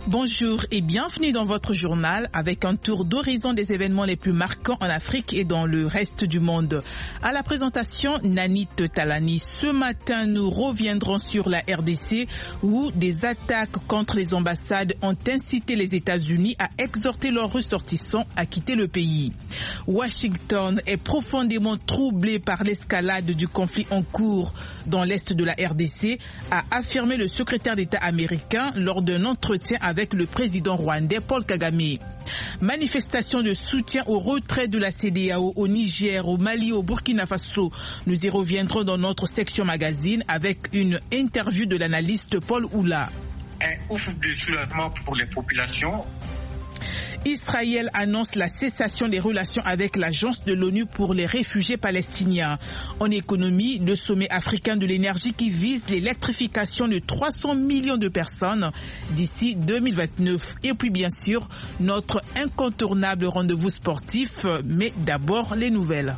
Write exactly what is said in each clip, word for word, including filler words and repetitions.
Bonjour et bienvenue dans votre journal avec un tour d'horizon des événements les plus marquants en Afrique et dans le reste du monde. À la présentation, Nanit Talani. Ce matin, nous reviendrons sur la R D C où des attaques contre les ambassades ont incité les États-Unis à exhorter leurs ressortissants à quitter le pays. Washington est profondément troublé par l'escalade du conflit en cours dans l'est de la R D C, a affirmé le secrétaire d'État américain lors d'un entretien avec avec le président rwandais Paul Kagame. Manifestation de soutien au retrait de la C D A O au Niger, au Mali, au Burkina Faso. Nous y reviendrons dans notre section magazine avec une interview de l'analyste Paul Oula. Un ouf de soulagement pour les populations. Israël annonce la cessation des relations avec l'Agence de l'ONU pour les réfugiés palestiniens. En économie, le sommet africain de l'énergie qui vise l'électrification de trois cents millions de personnes d'ici deux mille vingt-neuf. Et puis bien sûr, notre incontournable rendez-vous sportif, mais d'abord les nouvelles.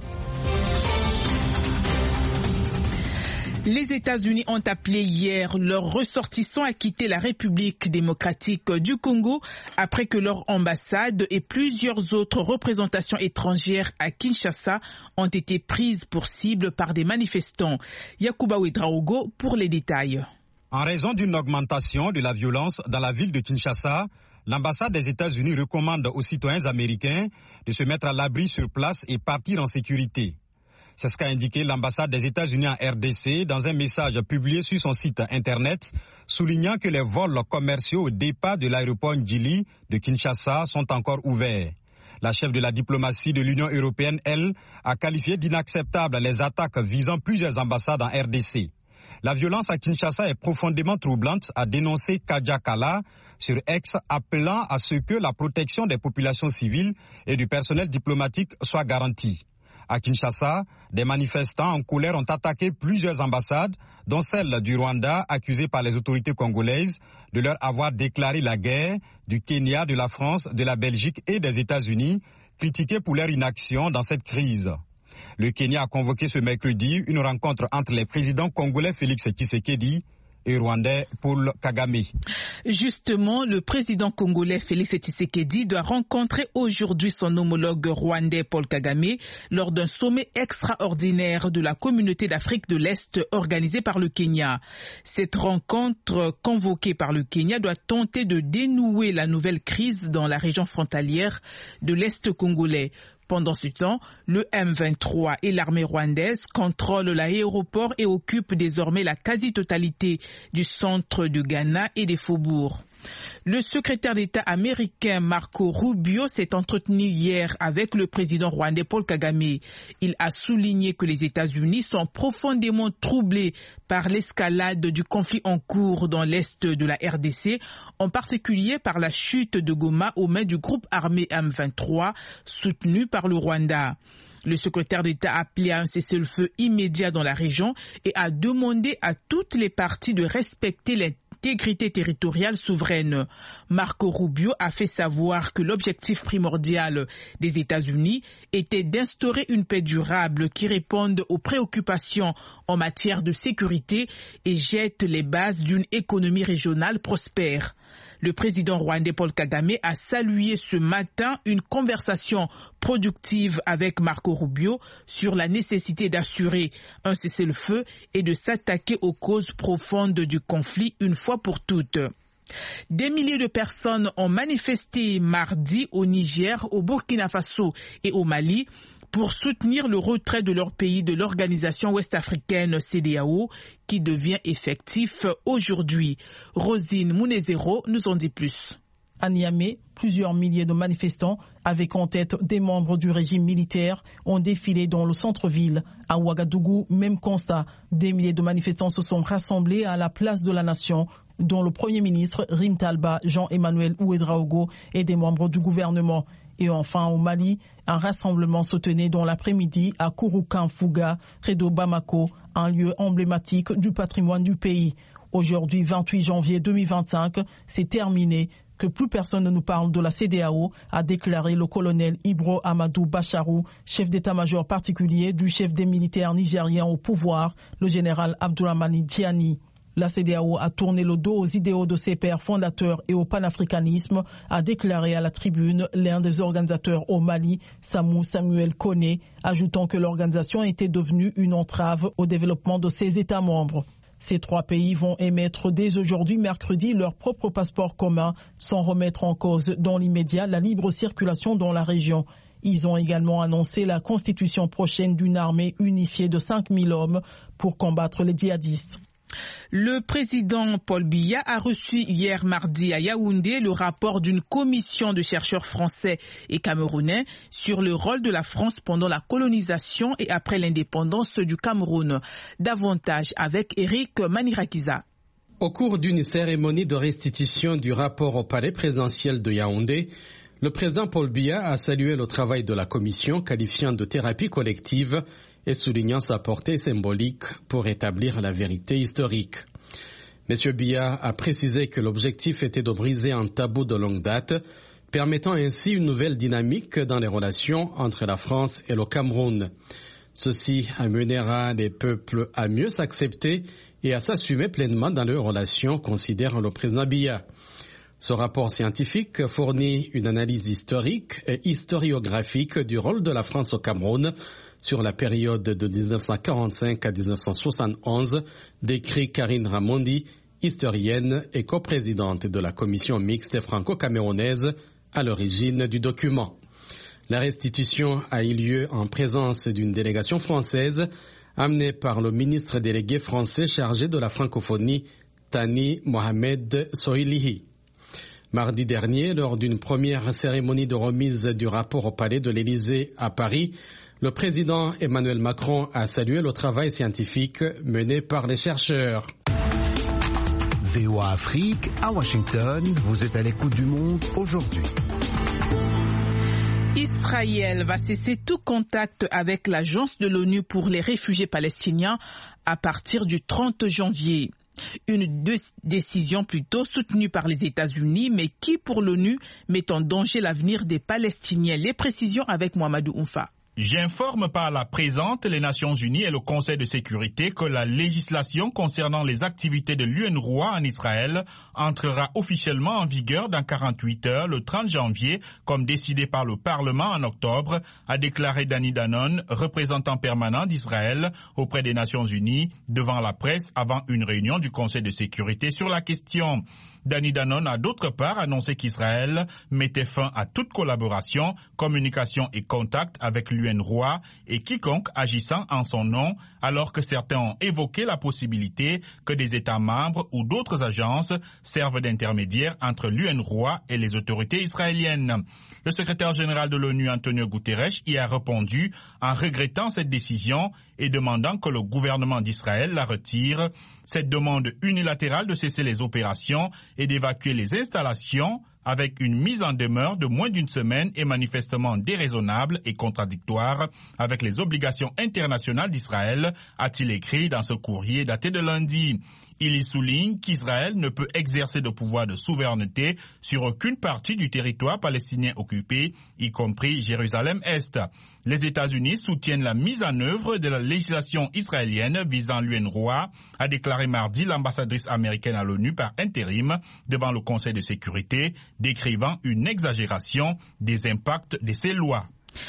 Les États-Unis ont appelé hier leurs ressortissants à quitter la République démocratique du Congo après que leur ambassade et plusieurs autres représentations étrangères à Kinshasa ont été prises pour cible par des manifestants. Yacouba Ouedraogo pour les détails. En raison d'une augmentation de la violence dans la ville de Kinshasa, l'ambassade des États-Unis recommande aux citoyens américains de se mettre à l'abri sur place et partir en sécurité. C'est ce qu'a indiqué l'ambassade des États-Unis en R D C dans un message publié sur son site internet, soulignant que les vols commerciaux au départ de l'aéroport Ndjili de Kinshasa sont encore ouverts. La chef de la diplomatie de l'Union européenne, elle, a qualifié d'inacceptables les attaques visant plusieurs ambassades en R D C. La violence à Kinshasa est profondément troublante, a dénoncé Kaja Kala sur X, appelant à ce que la protection des populations civiles et du personnel diplomatique soit garantie. À Kinshasa, des manifestants en colère ont attaqué plusieurs ambassades, dont celle du Rwanda, accusée par les autorités congolaises de leur avoir déclaré la guerre, du Kenya, de la France, de la Belgique et des États-Unis, critiqués pour leur inaction dans cette crise. Le Kenya a convoqué ce mercredi une rencontre entre les présidents congolais Félix Tshisekedi et rwandais Paul Kagame. Justement, le président congolais Félix Tshisekedi doit rencontrer aujourd'hui son homologue rwandais Paul Kagame lors d'un sommet extraordinaire de la communauté d'Afrique de l'Est organisé par le Kenya. Cette rencontre convoquée par le Kenya doit tenter de dénouer la nouvelle crise dans la région frontalière de l'Est congolais. Pendant ce temps, le M vingt-trois et l'armée rwandaise contrôlent l'aéroport et occupent désormais la quasi-totalité du centre de Ghana et des faubourgs. Le secrétaire d'État américain Marco Rubio s'est entretenu hier avec le président rwandais Paul Kagame. Il a souligné que les États-Unis sont profondément troublés par l'escalade du conflit en cours dans l'est de la R D C, en particulier par la chute de Goma aux mains du groupe armé M vingt-trois soutenu par le Rwanda. Le secrétaire d'État a appelé à un cessez-le-feu immédiat dans la région et a demandé à toutes les parties de respecter l'intégrité territoriale souveraine. Marco Rubio a fait savoir que l'objectif primordial des États-Unis était d'instaurer une paix durable qui réponde aux préoccupations en matière de sécurité et jette les bases d'une économie régionale prospère. Le président rwandais Paul Kagame a salué ce matin une conversation productive avec Marco Rubio sur la nécessité d'assurer un cessez-le-feu et de s'attaquer aux causes profondes du conflit une fois pour toutes. Des milliers de personnes ont manifesté mardi au Niger, au Burkina Faso et au Mali pour soutenir le retrait de leur pays de l'organisation ouest-africaine C D A O qui devient effectif aujourd'hui. Rosine Mounezero nous en dit plus. À Niamey, plusieurs milliers de manifestants, avec en tête des membres du régime militaire, ont défilé dans le centre-ville. À Ouagadougou, même constat, des milliers de manifestants se sont rassemblés à la place de la Nation, dont le Premier ministre Rintalba Jean-Emmanuel Ouedraogo et des membres du gouvernement. Et enfin, au Mali, un rassemblement se tenait dans l'après-midi à Kouroukan-Fouga, près de Bamako, un lieu emblématique du patrimoine du pays. Aujourd'hui, vingt-huit janvier deux mille vingt-cinq, c'est terminé. Que plus personne ne nous parle de la C D A O, a déclaré le colonel Ibro Amadou Bacharou, chef d'état-major particulier du chef des militaires nigériens au pouvoir, le général Abdourahmane Tiani. La C D A O a tourné le dos aux idéaux de ses pères fondateurs et au panafricanisme, a déclaré à la tribune l'un des organisateurs au Mali, Samou Samuel Kone, ajoutant que l'organisation était devenue une entrave au développement de ses États membres. Ces trois pays vont émettre dès aujourd'hui mercredi leur propre passeport commun sans remettre en cause dans l'immédiat la libre circulation dans la région. Ils ont également annoncé la constitution prochaine d'une armée unifiée de cinq mille hommes pour combattre les djihadistes. Le président Paul Biya a reçu hier mardi à Yaoundé le rapport d'une commission de chercheurs français et camerounais sur le rôle de la France pendant la colonisation et après l'indépendance du Cameroun. Davantage avec Eric Manirakiza. Au cours d'une cérémonie de restitution du rapport au palais présidentiel de Yaoundé, le président Paul Biya a salué le travail de la commission, qualifiant de thérapie collective et soulignant sa portée symbolique pour établir la vérité historique. M. Biya a précisé que l'objectif était de briser un tabou de longue date, permettant ainsi une nouvelle dynamique dans les relations entre la France et le Cameroun. Ceci amènera les peuples à mieux s'accepter et à s'assumer pleinement dans leurs relations, considère le président Biya. Ce rapport scientifique fournit une analyse historique et historiographique du rôle de la France au Cameroun sur la période de dix-neuf cent quarante-cinq à dix-neuf cent soixante-onze, décrit Karine Ramondi, historienne et coprésidente de la commission mixte franco-camerounaise à l'origine du document. La restitution a eu lieu en présence d'une délégation française amenée par le ministre délégué français chargé de la francophonie, Thani Mohamed Sohilihi. Mardi dernier, lors d'une première cérémonie de remise du rapport au palais de l'Élysée à Paris, le président Emmanuel Macron a salué le travail scientifique mené par les chercheurs. V O A Afrique, à Washington, vous êtes à l'écoute du monde aujourd'hui. Israël va cesser tout contact avec l'Agence de l'ONU pour les réfugiés palestiniens à partir du trente janvier. Une décision plutôt soutenue par les États-Unis, mais qui, pour l'ONU, met en danger l'avenir des Palestiniens. Les précisions avec Mohamedou Oumfa. J'informe par la présente les Nations Unies et le Conseil de sécurité que la législation concernant les activités de l'UNRWA en Israël entrera officiellement en vigueur dans quarante-huit heures le trente janvier, comme décidé par le Parlement en octobre, a déclaré Danny Danon, représentant permanent d'Israël auprès des Nations Unies, devant la presse avant une réunion du Conseil de sécurité sur la question. Danny Danon a d'autre part annoncé qu'Israël mettait fin à toute collaboration, communication et contact avec l'UNRWA et quiconque agissant en son nom, alors que certains ont évoqué la possibilité que des États membres ou d'autres agences servent d'intermédiaires entre l'UNRWA et les autorités israéliennes. Le secrétaire général de l'ONU, Antonio Guterres, y a répondu en regrettant cette décision et demandant que le gouvernement d'Israël la retire. Cette demande unilatérale de cesser les opérations et d'évacuer les installations avec une mise en demeure de moins d'une semaine est manifestement déraisonnable et contradictoire avec les obligations internationales d'Israël, a-t-il écrit dans ce courrier daté de lundi. Il y souligne qu'Israël ne peut exercer de pouvoir de souveraineté sur aucune partie du territoire palestinien occupé, y compris Jérusalem-Est. Les États-Unis soutiennent la mise en œuvre de la législation israélienne visant l'UNRWA, a déclaré mardi l'ambassadrice américaine à l'ONU par intérim devant le Conseil de sécurité, décrivant une exagération des impacts de ces lois.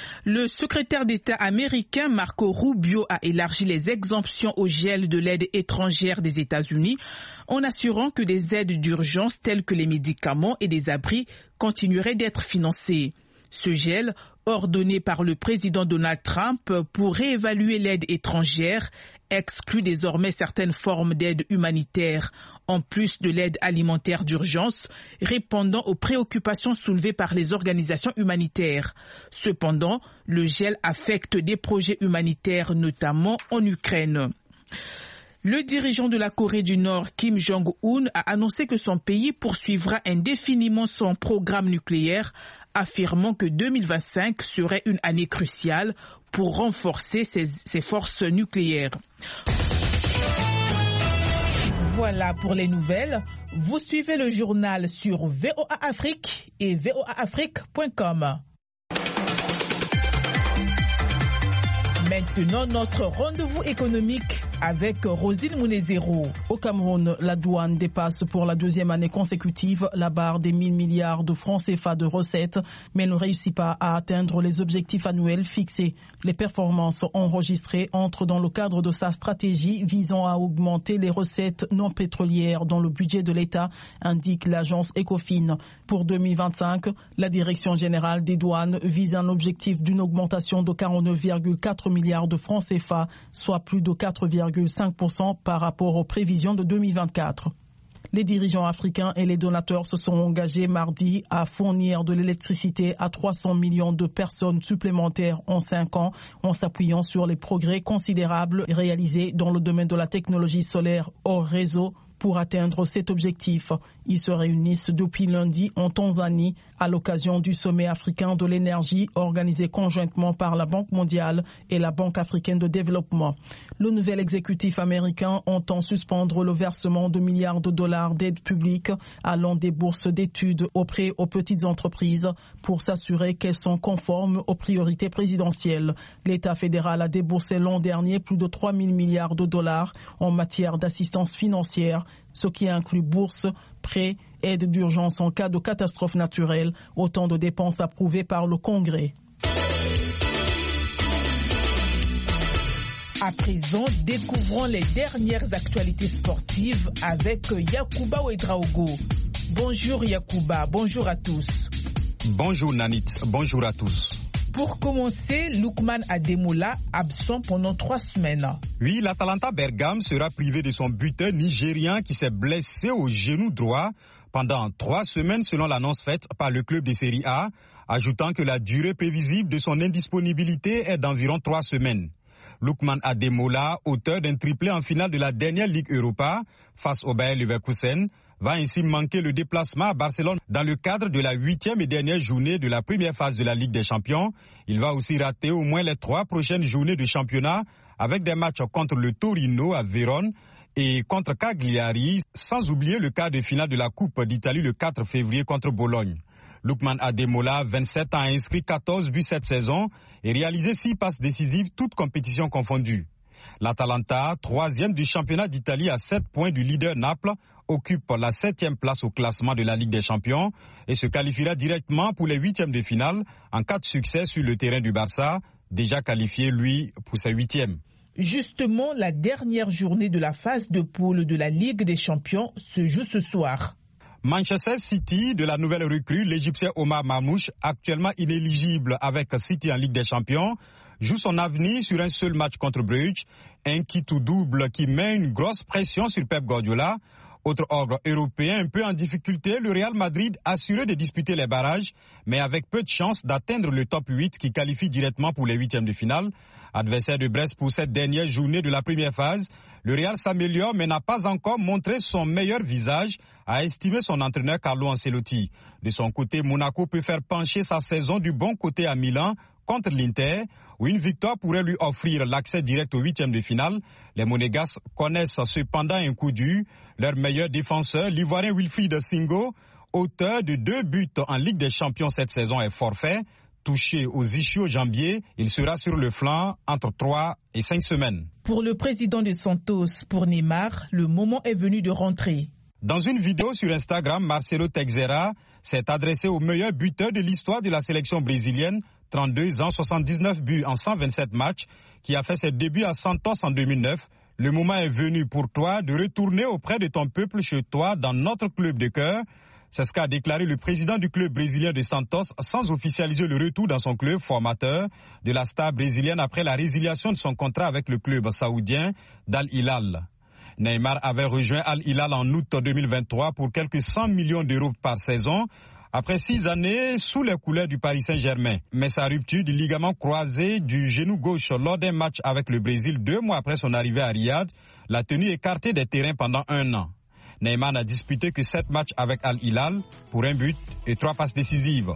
Le secrétaire d'État américain Marco Rubio a élargi les exemptions au gel de l'aide étrangère des États-Unis en assurant que des aides d'urgence telles que les médicaments et des abris continueraient d'être financées. Ce gel, ordonné par le président Donald Trump pour réévaluer l'aide étrangère, exclut désormais certaines formes d'aide humanitaire, en plus de l'aide alimentaire d'urgence, répondant aux préoccupations soulevées par les organisations humanitaires. Cependant, le gel affecte des projets humanitaires, notamment en Ukraine. Le dirigeant de la Corée du Nord, Kim Jong-un, a annoncé que son pays poursuivra indéfiniment son programme nucléaire, affirmant que deux mille vingt-cinq serait une année cruciale pour renforcer ses, ses forces nucléaires. Voilà pour les nouvelles. Vous suivez le journal sur V O A Afrique et V O A Afrique point com. Maintenant, notre rendez-vous économique avec Rosine Mounezero. Au Cameroun, la douane dépasse pour la deuxième année consécutive la barre des mille milliards de francs C F A de recettes, mais ne réussit pas à atteindre les objectifs annuels fixés. Les performances enregistrées entrent dans le cadre de sa stratégie visant à augmenter les recettes non pétrolières dans le budget de l'État, indique l'agence Ecofin. Pour deux mille vingt-cinq, la Direction générale des douanes vise un objectif d'une augmentation de quarante-neuf virgule quatre milliards de francs C F A, soit plus de quatre virgule cinq pour cent par rapport aux prévisions de deux mille vingt-quatre. Les dirigeants africains et les donateurs se sont engagés mardi à fournir de l'électricité à trois cents millions de personnes supplémentaires en cinq ans en s'appuyant sur les progrès considérables réalisés dans le domaine de la technologie solaire hors réseau. Pour atteindre cet objectif, ils se réunissent depuis lundi en Tanzanie à l'occasion du sommet africain de l'énergie organisé conjointement par la Banque mondiale et la Banque africaine de développement. Le nouvel exécutif américain entend suspendre le versement de milliards de dollars d'aide publique allant des bourses d'études auprès aux petites entreprises pour s'assurer qu'elles sont conformes aux priorités présidentielles. L'État fédéral a déboursé l'an dernier plus de trois mille milliards de dollars en matière d'assistance financière, ce qui inclut bourses, prêts, aides d'urgence en cas de catastrophe naturelle, autant de dépenses approuvées par le Congrès. À présent, découvrons les dernières actualités sportives avec Yacouba Ouedraogo. Bonjour Yacouba, bonjour à tous. Bonjour Nanit, bonjour à tous. Pour commencer, Lookman Ademola, absent pendant trois semaines. Oui, l'Atalanta Bergame sera privé de son buteur nigérien qui s'est blessé au genou droit pendant trois semaines selon l'annonce faite par le club de Série A, ajoutant que la durée prévisible de son indisponibilité est d'environ trois semaines. Lookman Ademola, auteur d'un triplé en finale de la dernière Ligue Europa face au Bayer Leverkusen, va ainsi manquer le déplacement à Barcelone dans le cadre de la huitième et dernière journée de la première phase de la Ligue des Champions. Il va aussi rater au moins les trois prochaines journées de championnat avec des matchs contre le Torino à Vérone et contre Cagliari, sans oublier le quart de finale de la Coupe d'Italie le quatre février contre Bologne. Lookman Ademola, vingt-sept ans, a inscrit quatorze buts cette saison et réalisé six passes décisives, toutes compétitions confondues. L'Atalanta, troisième du championnat d'Italie à sept points du leader Naples, occupe la septième place au classement de la Ligue des Champions et se qualifiera directement pour les huitièmes de finale en cas de succès sur le terrain du Barça, déjà qualifié, lui, pour ses huitièmes. Justement, la dernière journée de la phase de poule de la Ligue des Champions se joue ce soir. Manchester City, de la nouvelle recrue, l'Égyptien Omar Mamouche, actuellement inéligible avec City en Ligue des Champions, joue son avenir sur un seul match contre Bruges, un kit ou double qui met une grosse pression sur Pep Guardiola. Autre ogre européen un peu en difficulté, le Real Madrid assuré de disputer les barrages, mais avec peu de chances d'atteindre le top huit qui qualifie directement pour les huitièmes de finale. Adversaire de Brest pour cette dernière journée de la première phase, le Real s'améliore mais n'a pas encore montré son meilleur visage, a estimé son entraîneur Carlo Ancelotti. De son côté, Monaco peut faire pencher sa saison du bon côté à Milan contre l'Inter, où une victoire pourrait lui offrir l'accès direct au huitième de finale. Les Monégasques connaissent cependant un coup dur. Leur meilleur défenseur, l'Ivoirien Wilfried Singo, auteur de deux buts en Ligue des Champions cette saison, est forfait. Touché aux ischio-jambiers, il sera sur le flanc entre trois et cinq semaines. Pour le président de Santos, pour Neymar, le moment est venu de rentrer. Dans une vidéo sur Instagram, Marcelo Teixeira s'est adressé au meilleur buteur de l'histoire de la sélection brésilienne, trente-deux ans, soixante-dix-neuf buts en cent vingt-sept matchs, qui a fait ses débuts à Santos en deux mille neuf. Le moment est venu pour toi de retourner auprès de ton peuple chez toi dans notre club de cœur. C'est ce qu'a déclaré le président du club brésilien de Santos sans officialiser le retour dans son club formateur de la star brésilienne après la résiliation de son contrat avec le club saoudien d'Al Hilal. Neymar avait rejoint Al Hilal en août deux mille vingt-trois pour quelques cent millions d'euros par saison, après six années sous les couleurs du Paris Saint-Germain. Mais sa rupture du ligament croisé du genou gauche lors d'un match avec le Brésil deux mois après son arrivée à Riyad l'a tenu écarté des terrains pendant un an. Neymar n'a disputé que sept matchs avec Al Hilal pour un but et trois passes décisives.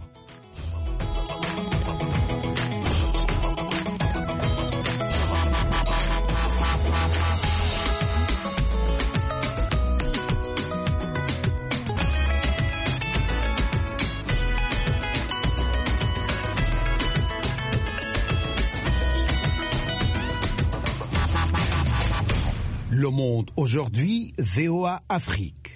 Le Monde aujourd'hui, V O A Afrique.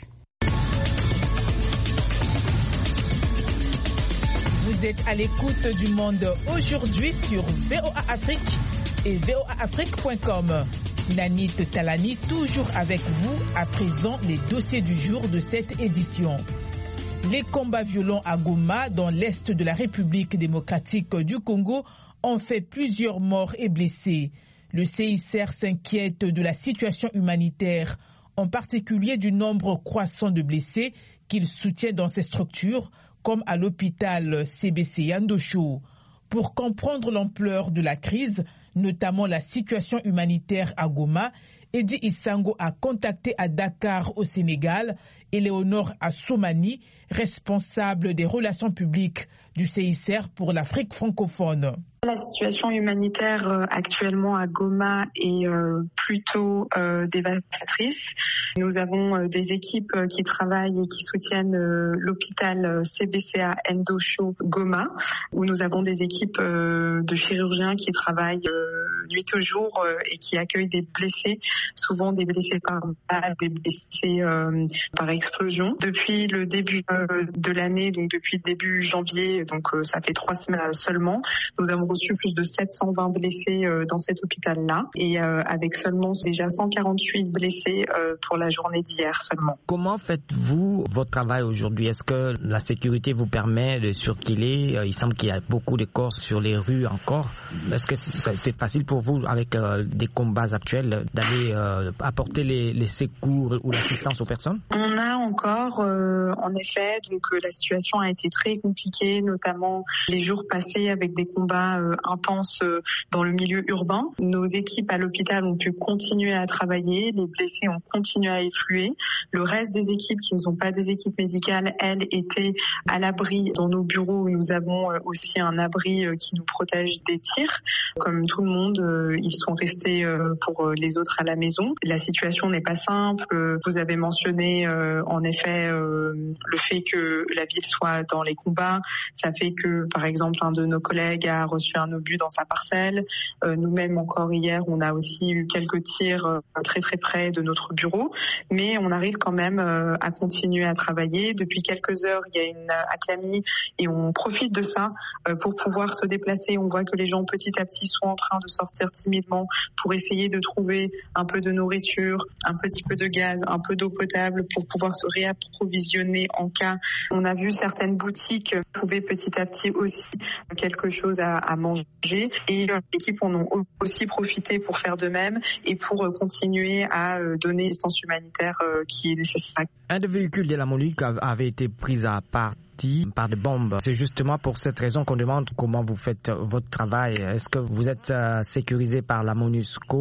Vous êtes à l'écoute du Monde aujourd'hui sur V O A Afrique et V O A Afrique point com. Nanit Talani toujours avec vous, à présent les dossiers du jour de cette édition. Les combats violents à Goma, dans l'est de la République démocratique du Congo, ont fait plusieurs morts et blessés. Le C I C R s'inquiète de la situation humanitaire, en particulier du nombre croissant de blessés qu'il soutient dans ces structures, comme à l'hôpital C B C Yandosho. Pour comprendre l'ampleur de la crise, notamment la situation humanitaire à Goma, Edi Isango a contacté à Dakar au Sénégal Éléonore Assoumani, responsable des relations publiques du C I C R pour l'Afrique francophone. La situation humanitaire euh, actuellement à Goma est euh, plutôt euh, dévastatrice. Nous avons euh, des équipes euh, qui travaillent et qui soutiennent euh, l'hôpital euh, C B C A Ndosho Goma, où nous avons des équipes euh, de chirurgiens qui travaillent euh, nuit au jour euh, et qui accueillent des blessés, souvent des blessés par balle, des blessés euh, par explosion. Depuis le début euh, de l'année, donc depuis début janvier, donc euh, ça fait trois semaines seulement, nous avons reçu plus de sept cent vingt blessés euh, dans cet hôpital-là et euh, avec seulement déjà cent quarante-huit blessés euh, pour la journée d'hier seulement. Comment faites-vous votre travail aujourd'hui? Est-ce que la sécurité vous permet de circuler? Il semble qu'il y a beaucoup de corps sur les rues encore. Est-ce que c'est facile pour vous, avec euh, des combats actuels, d'aller euh, apporter les, les secours ou l'assistance aux personnes? On a encore, euh, en effet, donc euh, la situation a été très compliquée, notamment les jours passés avec des combats euh, intenses euh, dans le milieu urbain. Nos équipes à l'hôpital ont pu continuer à travailler, les blessés ont continué à effluer. Le reste des équipes qui ne sont pas des équipes médicales, elles, étaient à l'abri dans nos bureaux où nous avons euh, aussi un abri euh, qui nous protège des tirs. Comme tout le monde, euh, ils sont restés euh, pour les autres à la maison. La situation n'est pas simple. Vous avez mentionné euh, en effet euh, le fait que la ville soit dans les combats. Ça fait que, par exemple, un de nos collègues a reçu un obus dans sa parcelle. Euh, nous-mêmes, encore hier, on a aussi eu quelques tirs euh, très très près de notre bureau. Mais on arrive quand même euh, à continuer à travailler. Depuis quelques heures, il y a une accalmie et on profite de ça euh, pour pouvoir se déplacer. On voit que les gens petit à petit sont en train de sortir timidement pour essayer de trouver un peu de nourriture, un petit peu de gaz, un peu d'eau potable pour pouvoir se réapprovisionner en cas. On a vu certaines boutiques trouver petit à petit aussi quelque chose à, à manger et euh, l'équipe en ont aussi profité pour faire de même et pour euh, continuer à euh, donner l'assistance humanitaire euh, qui est nécessaire. Un des véhicules de la MONUC avait été pris à part par des bombes. C'est justement pour cette raison qu'on demande comment vous faites votre travail. Est-ce que vous êtes euh, sécurisé par la MONUSCO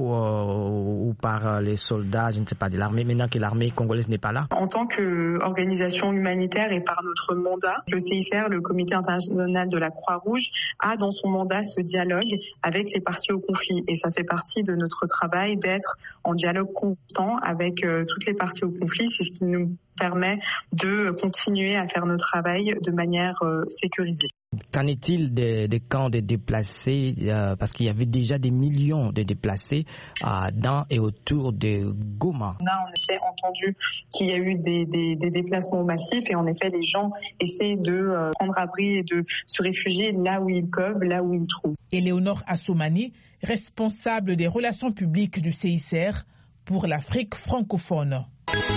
euh, ou par euh, les soldats, je ne sais pas, de l'armée, maintenant que l'armée congolaise n'est pas là? En tant qu'organisation humanitaire et par notre mandat, le C I C R, le Comité international de la Croix-Rouge, a dans son mandat ce dialogue avec les parties au conflit. Et ça fait partie de notre travail d'être en dialogue constant avec euh, toutes les parties au conflit. C'est ce qui nous permet de continuer à faire notre travail de manière euh, sécurisée. Qu'en est-il des, des camps de déplacés euh, parce qu'il y avait déjà des millions de déplacés euh, dans et autour de Goma? On a en effet entendu qu'il y a eu des, des, des déplacements massifs et en effet les gens essaient de euh, prendre abri et de se réfugier là où ils peuvent, là où ils trouvent. Éléonore Assoumani, responsable des relations publiques du C I C R pour l'Afrique francophone.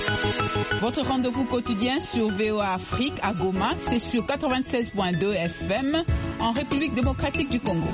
Votre rendez-vous quotidien sur V O A Afrique à Goma, c'est sur quatre-vingt-seize point deux F M en République démocratique du Congo.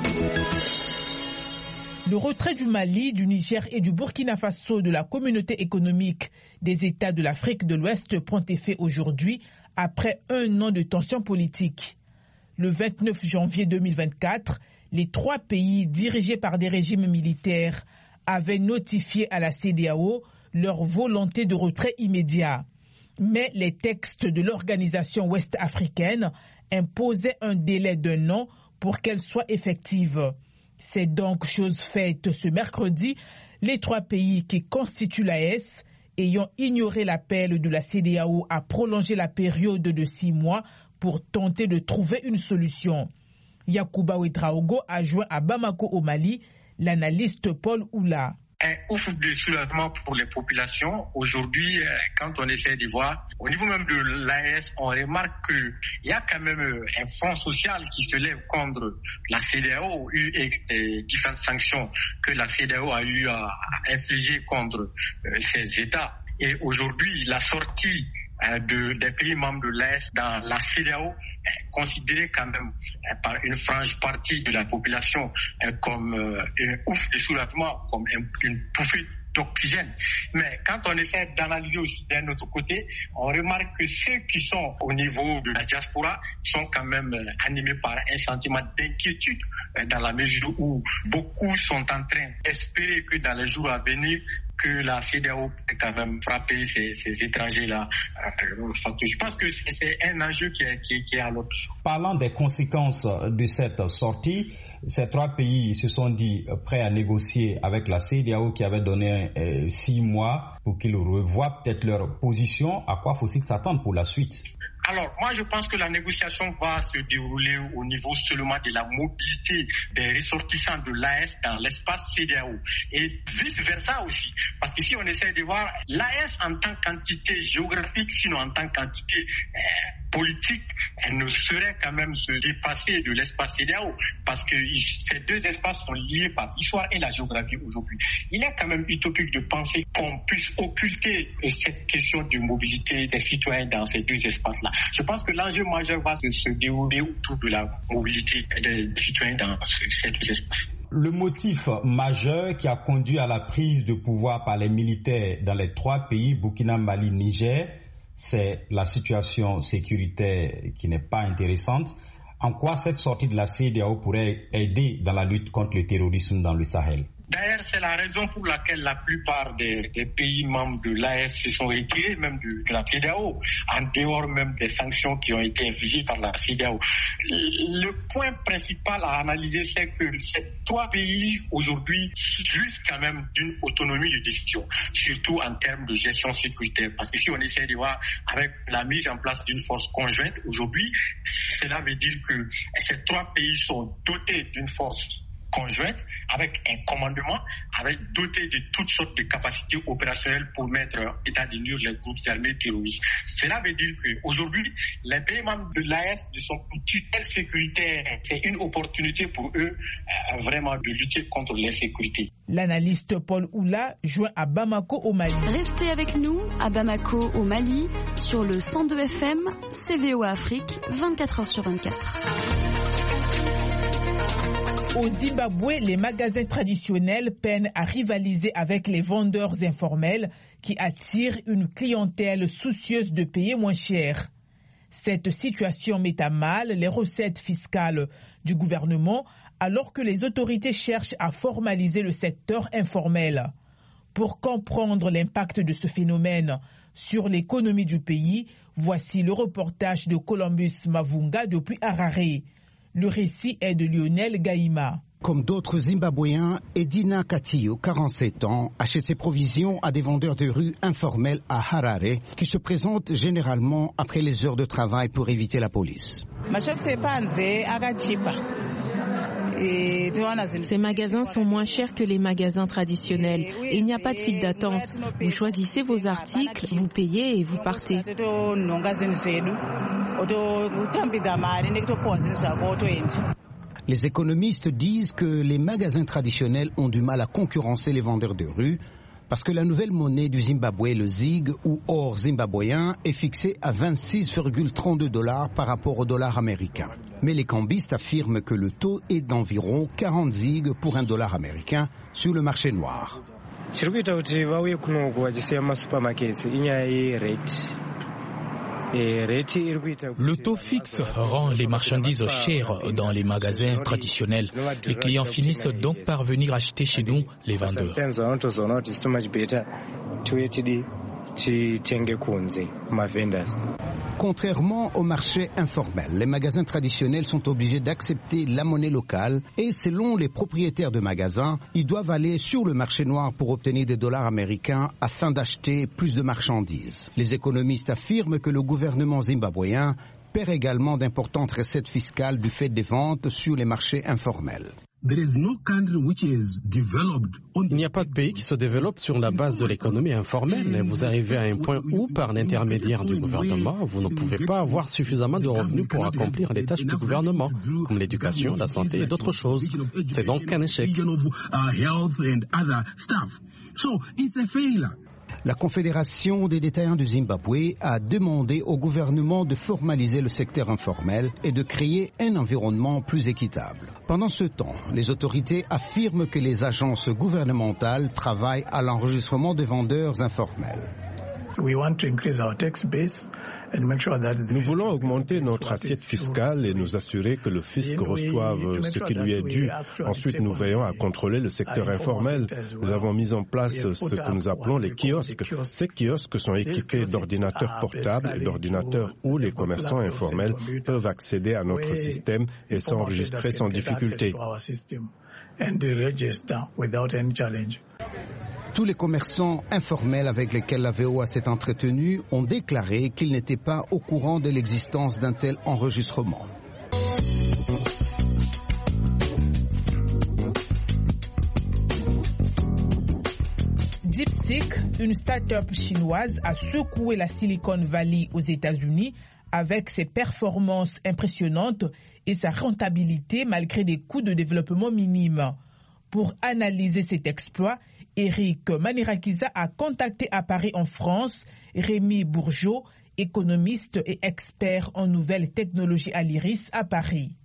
Le retrait du Mali, du Niger et du Burkina Faso de la communauté économique des États de l'Afrique de l'Ouest prend effet aujourd'hui après un an de tensions politiques. Le vingt-neuf janvier deux mille vingt-quatre, les trois pays dirigés par des régimes militaires avaient notifié à la CEDEAO leur volonté de retrait immédiat. Mais les textes de l'organisation ouest-africaine imposaient un délai d'un an pour qu'elle soit effective. C'est donc chose faite ce mercredi, les trois pays qui constituent l'A E S, ayant ignoré l'appel de la CEDEAO à prolonger la période de six mois pour tenter de trouver une solution. Yacouba Ouedraogo a joint à Bamako au Mali l'analyste Paul Oula. un ouf de soulagement pour les populations. Aujourd'hui, quand on essaie de voir, au niveau même de l'A E S, on remarque qu'il y a quand même un front social qui se lève contre la CEDEAO et les différentes sanctions que la CEDEAO a eu à infliger contre ces États. Et aujourd'hui, la sortie De, des pays membres de l'Est dans la CEDEAO est considérée quand même par une frange partie de la population comme un ouf de soulagement, comme une bouffée d'oxygène. Mais quand on essaie d'analyser aussi d'un autre côté, on remarque que ceux qui sont au niveau de la diaspora sont quand même animés par un sentiment d'inquiétude dans la mesure où beaucoup sont en train d'espérer que dans les jours à venir, que la CEDEAO peut quand même frapper ces, ces étrangers-là. Je pense que c'est un enjeu qui est, qui, qui est à l'autre. Parlant des conséquences de cette sortie, ces trois pays se sont dit prêts à négocier avec la CEDEAO qui avait donné euh, six mois pour qu'ils revoient peut-être leur position. À quoi faut-il s'attendre pour la suite? Alors, moi, je pense que la négociation va se dérouler au niveau seulement de la mobilité des ressortissants de l'A E S dans l'espace CEDEAO et vice-versa aussi. Parce que si on essaie de voir l'A E S en tant qu'entité géographique, sinon en tant qu'entité euh, politique, elle ne saurait quand même se dépasser de l'espace CEDEAO parce que ces deux espaces sont liés par l'histoire et la géographie aujourd'hui. Il est quand même utopique de penser qu'on puisse occulter cette question de mobilité des citoyens dans ces deux espaces-là. Je pense que l'enjeu majeur va se, se dérouler autour de la mobilité des citoyens dans ces deux espaces. Le motif majeur qui a conduit à la prise de pouvoir par les militaires dans les trois pays, Burkina, Mali, Niger, c'est la situation sécuritaire qui n'est pas intéressante. En quoi cette sortie de la CEDEAO pourrait aider dans la lutte contre le terrorisme dans le Sahel? D'ailleurs, c'est la raison pour laquelle la plupart des, des pays membres de l'A E S se sont retirés même de, de la CEDEAO, en dehors même des sanctions qui ont été infligées par la CEDEAO. Le point principal à analyser, c'est que ces trois pays, aujourd'hui, jouissent quand même d'une autonomie de décision, surtout en termes de gestion sécuritaire. Parce que si on essaie de voir avec la mise en place d'une force conjointe, aujourd'hui, cela veut dire que ces trois pays sont dotés d'une force conjointe, avec un commandement, avec doté de toutes sortes de capacités opérationnelles pour mettre en état de nuire les groupes armés terroristes. Cela veut dire qu'aujourd'hui, les pays membres de l'A E S ne sont plus tutelle sécuritaire. C'est une opportunité pour eux euh, vraiment de lutter contre l'insécurité. L'analyste Paul Oula joint à Bamako au Mali. Restez avec nous à Bamako au Mali sur le cent deux F M, C V O Afrique, vingt-quatre heures sur vingt-quatre. Au Zimbabwe, les magasins traditionnels peinent à rivaliser avec les vendeurs informels qui attirent une clientèle soucieuse de payer moins cher. Cette situation met à mal les recettes fiscales du gouvernement alors que les autorités cherchent à formaliser le secteur informel. Pour comprendre l'impact de ce phénomène sur l'économie du pays, voici le reportage de Columbus Mavunga depuis Harare. Le récit est de Lionel Gaïma. Comme d'autres Zimbabwéens, Edina Katillo, quarante-sept ans, achète ses provisions à des vendeurs de rue informels à Harare qui se présentent généralement après les heures de travail pour éviter la police. Ces magasins sont moins chers que les magasins traditionnels et il n'y a pas de file d'attente. Vous choisissez vos articles, vous payez et vous partez. Les économistes disent que les magasins traditionnels ont du mal à concurrencer les vendeurs de rue parce que la nouvelle monnaie du Zimbabwe, le zig ou or zimbabwéen, est fixée à vingt-six virgule trente-deux dollars par rapport au dollar américain. Mais les cambistes affirment que le taux est d'environ quarante zig pour un dollar américain sur le marché noir. Le taux fixe rend les marchandises chères dans les magasins traditionnels. Les clients finissent donc par venir acheter chez nous, les vendeurs. Contrairement au marché informel, les magasins traditionnels sont obligés d'accepter la monnaie locale et selon les propriétaires de magasins, ils doivent aller sur le marché noir pour obtenir des dollars américains afin d'acheter plus de marchandises. Les économistes affirment que le gouvernement zimbabwéen perd également d'importantes recettes fiscales du fait des ventes sur les marchés informels. Il n'y a pas de pays qui se développe sur la base de l'économie informelle. Vous arrivez à un point où, par l'intermédiaire du gouvernement, vous ne pouvez pas avoir suffisamment de revenus pour accomplir les tâches du gouvernement, comme l'éducation, la santé et d'autres choses. C'est donc un échec. La Confédération des détaillants du Zimbabwe a demandé au gouvernement de formaliser le secteur informel et de créer un environnement plus équitable. Pendant ce temps, les autorités affirment que les agences gouvernementales travaillent à l'enregistrement des vendeurs informels. We want to increase our tax base. Nous voulons augmenter notre assiette fiscale et nous assurer que le fisc reçoive ce qui lui est dû. Ensuite, nous veillons à contrôler le secteur informel. Nous avons mis en place ce que nous appelons les kiosques. Ces kiosques sont équipés d'ordinateurs portables et d'ordinateurs où les commerçants informels peuvent accéder à notre système et s'enregistrer sans difficulté. Tous les commerçants informels avec lesquels la V O A s'est entretenue ont déclaré qu'ils n'étaient pas au courant de l'existence d'un tel enregistrement. DeepSeek, une start-up chinoise, a secoué la Silicon Valley aux États-Unis avec ses performances impressionnantes et sa rentabilité malgré des coûts de développement minimes. Pour analyser cet exploit, Eric Manirakiza a contacté à Paris en France Rémi Bourgeot, économiste et expert en nouvelles technologies à l'Iris à Paris.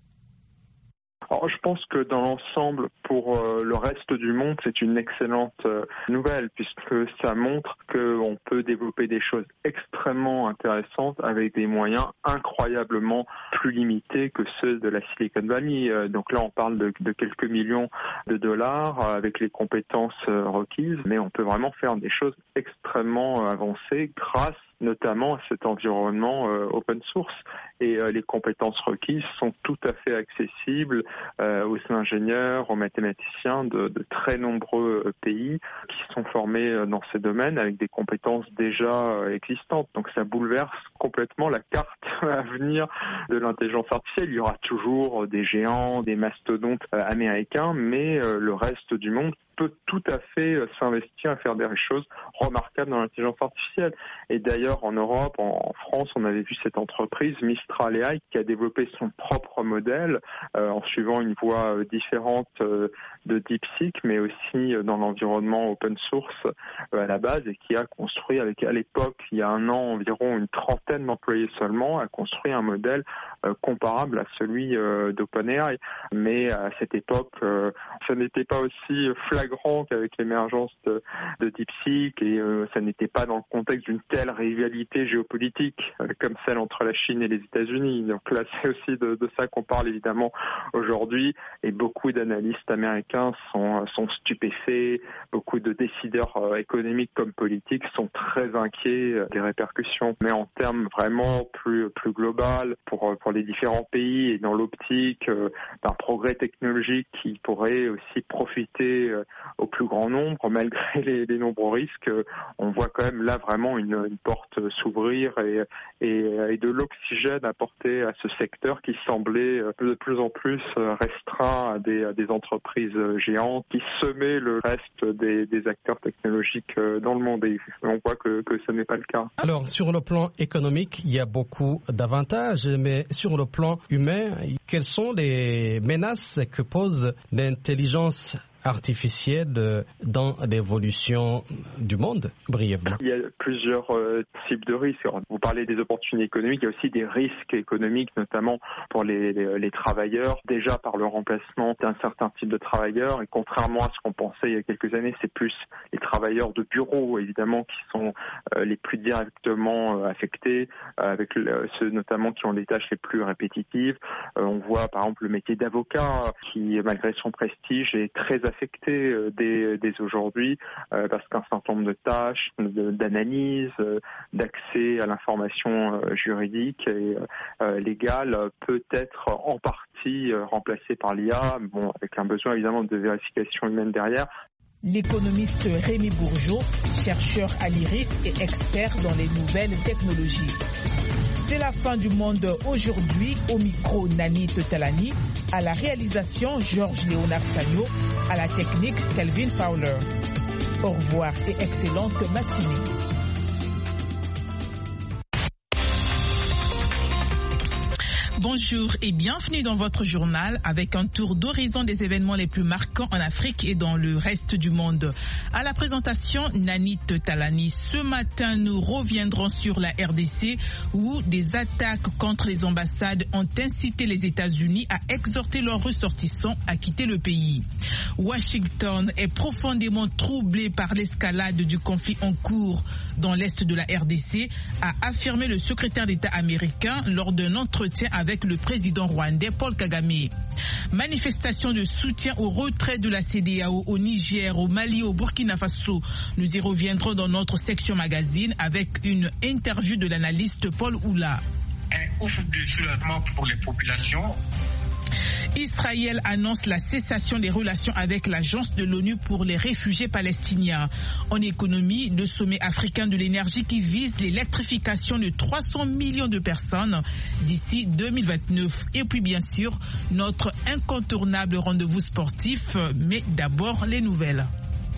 Alors, je pense que dans l'ensemble, pour euh, le reste du monde, c'est une excellente euh, nouvelle puisque ça montre qu'on peut développer des choses extrêmement intéressantes avec des moyens incroyablement plus limités que ceux de la Silicon Valley. Euh, donc là, on parle de, de quelques millions de dollars euh, avec les compétences euh, requises, mais on peut vraiment faire des choses extrêmement euh, avancées grâce notamment à cet environnement euh, open source. Et euh, les compétences requises sont tout à fait accessibles euh, aux ingénieurs, aux mathématiciens de, de très nombreux euh, pays qui sont formés euh, dans ces domaines avec des compétences déjà euh, existantes. Donc ça bouleverse complètement la carte à venir de l'intelligence artificielle. Il y aura toujours euh, des géants, des mastodontes euh, américains, mais euh, le reste du monde peut tout à fait euh, s'investir et faire des choses remarquables dans l'intelligence artificielle. Et d'ailleurs, en Europe, en France, on avait vu cette entreprise, Mistral A I, qui a développé son propre modèle euh, en suivant une voie euh, différente euh, de DeepSeek, mais aussi euh, dans l'environnement open source euh, à la base, et qui a construit, avec à l'époque, il y a un an, environ une trentaine d'employés seulement, a construit un modèle euh, comparable à celui euh, d'OpenAI. Mais à cette époque, euh, ça n'était pas aussi flagrant qu'avec l'émergence de, de DeepSeek, et euh, ça n'était pas dans le contexte d'une telle rivalité géopolitique euh, comme celle entre la Chine et les États-Unis. Donc là, c'est aussi de, de ça qu'on parle évidemment aujourd'hui, et beaucoup d'analystes américains sont, sont stupéfaits, beaucoup de décideurs euh, économiques comme politiques sont très inquiets euh, des répercussions. Mais en termes vraiment plus, plus global, pour, pour les différents pays et dans l'optique euh, d'un progrès technologique qui pourrait aussi profiter euh, au plus grand nombre, malgré les, les nombreux risques, euh, on voit quand même là vraiment une, une porte s'ouvrir et, et, et de l'oxygène apporté à ce secteur qui semblait de plus en plus restreint à des, à des entreprises géantes qui semaient le reste des, des acteurs technologiques dans le monde. Et on voit que, que ce n'est pas le cas. Alors, sur le plan économique, il y a beaucoup d'avantages, mais sur le plan humain, quelles sont les menaces que pose l'intelligence artificielle dans l'évolution du monde, brièvement? Il y a plusieurs euh, types de risques. Alors, vous parlez des opportunités économiques, il y a aussi des risques économiques, notamment pour les, les, les travailleurs, déjà par le remplacement d'un certain type de travailleurs, et contrairement à ce qu'on pensait il y a quelques années, c'est plus les travailleurs de bureau, évidemment, qui sont euh, les plus directement euh, affectés, euh, avec le, ceux notamment qui ont les tâches les plus répétitives. Euh, on voit par exemple le métier d'avocat qui, malgré son prestige, est très affecté euh, dès, dès aujourd'hui euh, parce qu'un certain nombre de tâches, de, d'analyse, euh, d'accès à l'information euh, juridique et euh, légale euh, peut être en partie euh, remplacé par l'I A, bon, avec un besoin évidemment de vérification humaine derrière. L'économiste Rémi Bourgeot, chercheur à l'Iris et expert dans les nouvelles technologies. C'est la fin du monde aujourd'hui. Au micro, Nani Totalani. À la réalisation, Georges Léonard Sagno. À la technique, Kelvin Fowler. Au revoir et excellente matinée. Bonjour et bienvenue dans votre journal avec un tour d'horizon des événements les plus marquants en Afrique et dans le reste du monde. À la présentation, Nani Totalani. Ce matin, nous reviendrons sur la R D C où des attaques contre les ambassades ont incité les États-Unis à exhorter leurs ressortissants à quitter le pays. Washington est profondément troublé par l'escalade du conflit en cours dans l'est de la R D C, a affirmé le secrétaire d'État américain lors d'un entretien avec avec le président rwandais Paul Kagame. Manifestation de soutien au retrait de la C D A O au Niger, au Mali, au Burkina Faso. Nous y reviendrons dans notre section magazine avec une interview de l'analyste Paul Oula. Un ouf de soulagement pour les populations. Israël annonce la cessation des relations avec l'agence de l'ONU pour les réfugiés palestiniens. En économie, le sommet africain de l'énergie qui vise l'électrification de trois cents millions de personnes d'ici deux mille vingt-neuf. Et puis bien sûr, notre incontournable rendez-vous sportif, mais d'abord les nouvelles.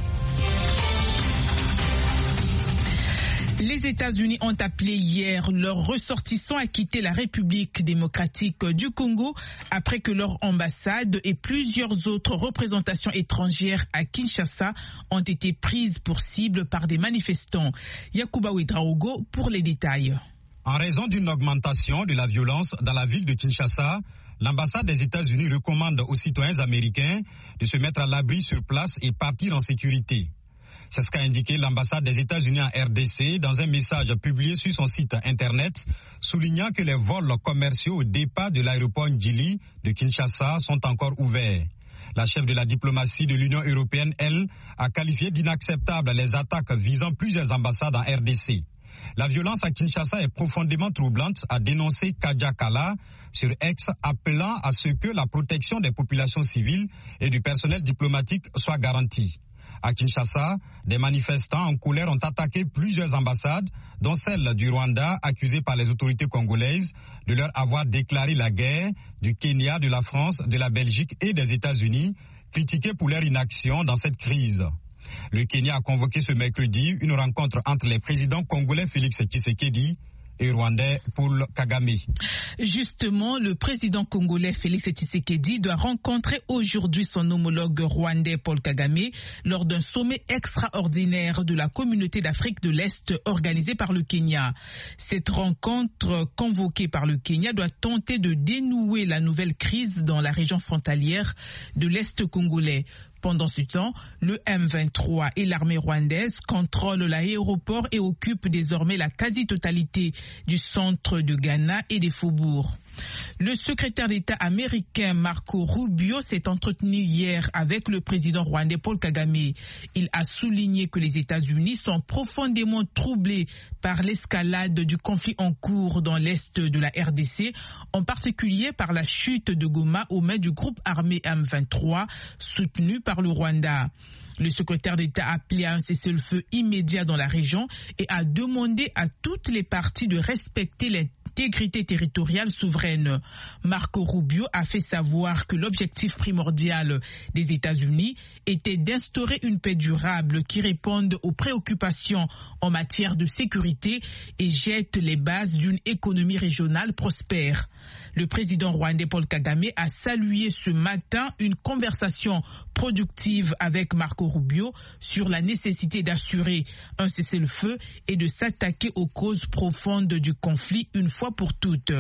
Les États-Unis ont appelé hier leurs ressortissants à quitter la République démocratique du Congo après que leur ambassade et plusieurs autres représentations étrangères à Kinshasa ont été prises pour cible par des manifestants. Yacouba Ouedraogo pour les détails. En raison d'une augmentation de la violence dans la ville de Kinshasa, l'ambassade des États-Unis recommande aux citoyens américains de se mettre à l'abri sur place et partir en sécurité. C'est ce qu'a indiqué l'ambassade des États-Unis en R D C dans un message publié sur son site internet, soulignant que les vols commerciaux au départ de l'aéroport Ndjili de Kinshasa sont encore ouverts. La chef de la diplomatie de l'Union européenne, elle, a qualifié d'inacceptables les attaques visant plusieurs ambassades en R D C. La violence à Kinshasa est profondément troublante, a dénoncé Kadia Kala sur X, appelant à ce que la protection des populations civiles et du personnel diplomatique soit garantie. À Kinshasa, des manifestants en colère ont attaqué plusieurs ambassades, dont celle du Rwanda, accusée par les autorités congolaises de leur avoir déclaré la guerre, du Kenya, de la France, de la Belgique et des États-Unis, critiquées pour leur inaction dans cette crise. Le Kenya a convoqué ce mercredi une rencontre entre les présidents congolais Félix Tshisekedi et rwandais Paul Kagame. Justement, le président congolais Félix Tshisekedi doit rencontrer aujourd'hui son homologue rwandais Paul Kagame lors d'un sommet extraordinaire de la communauté d'Afrique de l'Est organisé par le Kenya. Cette rencontre convoquée par le Kenya doit tenter de dénouer la nouvelle crise dans la région frontalière de l'Est congolais. Pendant ce temps, le M vingt-trois et l'armée rwandaise contrôlent l'aéroport et occupent désormais la quasi-totalité du centre de Ghana et des faubourgs. Le secrétaire d'État américain Marco Rubio s'est entretenu hier avec le président rwandais Paul Kagame. Il a souligné que les États-Unis sont profondément troublés par l'escalade du conflit en cours dans l'est de la R D C, en particulier par la chute de Goma aux mains du groupe armé M vingt-trois soutenu par le Rwanda. Le secrétaire d'État a appelé à un cessez-le-feu immédiat dans la région et a demandé à toutes les parties de respecter l'intégrité territoriale souveraine. Marco Rubio a fait savoir que l'objectif primordial des États-Unis était d'instaurer une paix durable qui réponde aux préoccupations en matière de sécurité et jette les bases d'une économie régionale prospère. Le président rwandais Paul Kagame a salué ce matin une conversation productive avec Marco Rubio sur la nécessité d'assurer un cessez-le-feu et de s'attaquer aux causes profondes du conflit une fois pour toutes.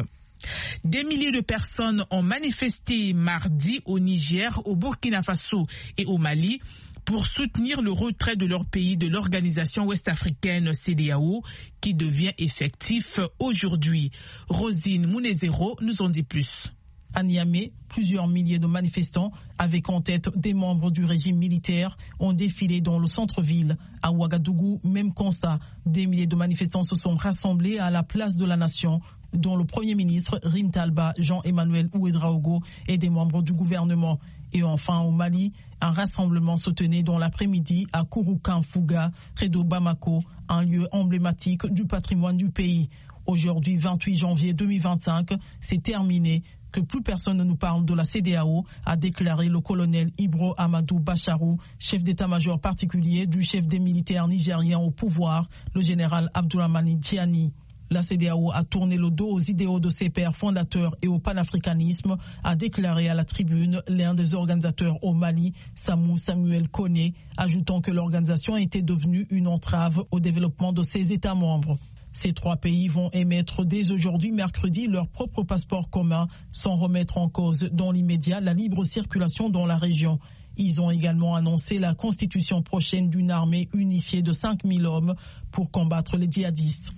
Des milliers de personnes ont manifesté mardi au Niger, au Burkina Faso et au Mali pour soutenir le retrait de leur pays de l'organisation ouest-africaine C D A O qui devient effectif aujourd'hui. Rosine Mounezero nous en dit plus. À Niamey, plusieurs milliers de manifestants, avec en tête des membres du régime militaire, ont défilé dans le centre-ville. À Ouagadougou, même constat, des milliers de manifestants se sont rassemblés à la place de la Nation, dont le Premier ministre Rim Talba, Jean-Emmanuel Ouedraogo et des membres du gouvernement. Et enfin au Mali, un rassemblement se tenait dans l'après-midi à Kouroukan Fouga, près de Bamako, un lieu emblématique du patrimoine du pays. Aujourd'hui, vingt-huit janvier deux mille vingt-cinq, c'est terminé. Que plus personne ne nous parle de la C D A O, a déclaré le colonel Ibro Amadou Bacharou, chef d'état-major particulier du chef des militaires nigériens au pouvoir, le général Abdourahmane Tiani. La C D A O a tourné le dos aux idéaux de ses pères fondateurs et au panafricanisme, a déclaré à la tribune l'un des organisateurs au Mali, Samou Samuel Kone, ajoutant que l'organisation était devenue une entrave au développement de ses États membres. Ces trois pays vont émettre dès aujourd'hui, mercredi, leur propre passeport commun, sans remettre en cause dans l'immédiat la libre circulation dans la région. Ils ont également annoncé la constitution prochaine d'une armée unifiée de cinq mille hommes pour combattre les djihadistes.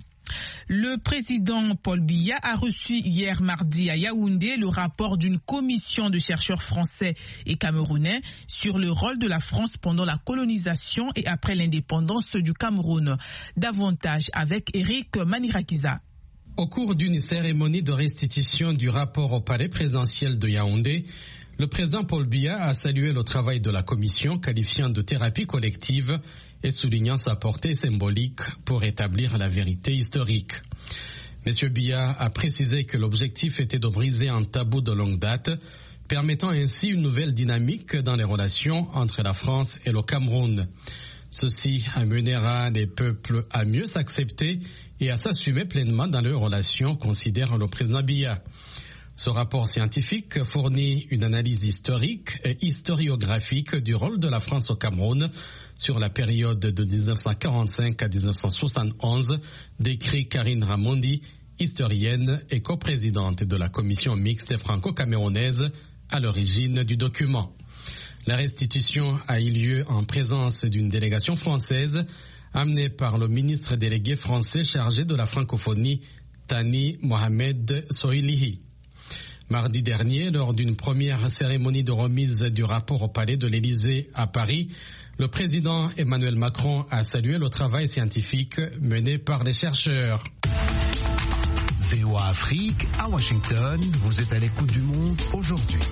Le président Paul Biya a reçu hier mardi à Yaoundé le rapport d'une commission de chercheurs français et camerounais sur le rôle de la France pendant la colonisation et après l'indépendance du Cameroun. Davantage avec Eric Manirakiza. Au cours d'une cérémonie de restitution du rapport au palais présidentiel de Yaoundé, le président Paul Biya a salué le travail de la commission, qualifiant de thérapie collective et soulignant sa portée symbolique pour établir la vérité historique. M. Biya a précisé que l'objectif était de briser un tabou de longue date, permettant ainsi une nouvelle dynamique dans les relations entre la France et le Cameroun. Ceci amènera les peuples à mieux s'accepter et à s'assumer pleinement dans leurs relations, considère le président Biya. Ce rapport scientifique fournit une analyse historique et historiographique du rôle de la France au Cameroun sur la période de dix-neuf cent quarante-cinq à dix-neuf cent soixante-onze, décrit Karine Ramondi, historienne et coprésidente de la commission mixte franco-camerounaise à l'origine du document. La restitution a eu lieu en présence d'une délégation française amenée par le ministre délégué français chargé de la francophonie, Tani Mohamed Soilihi. Mardi dernier, lors d'une première cérémonie de remise du rapport au palais de l'Élysée à Paris, le président Emmanuel Macron a salué le travail scientifique mené par les chercheurs. V O A Afrique, à Washington, vous êtes à l'écoute du monde aujourd'hui.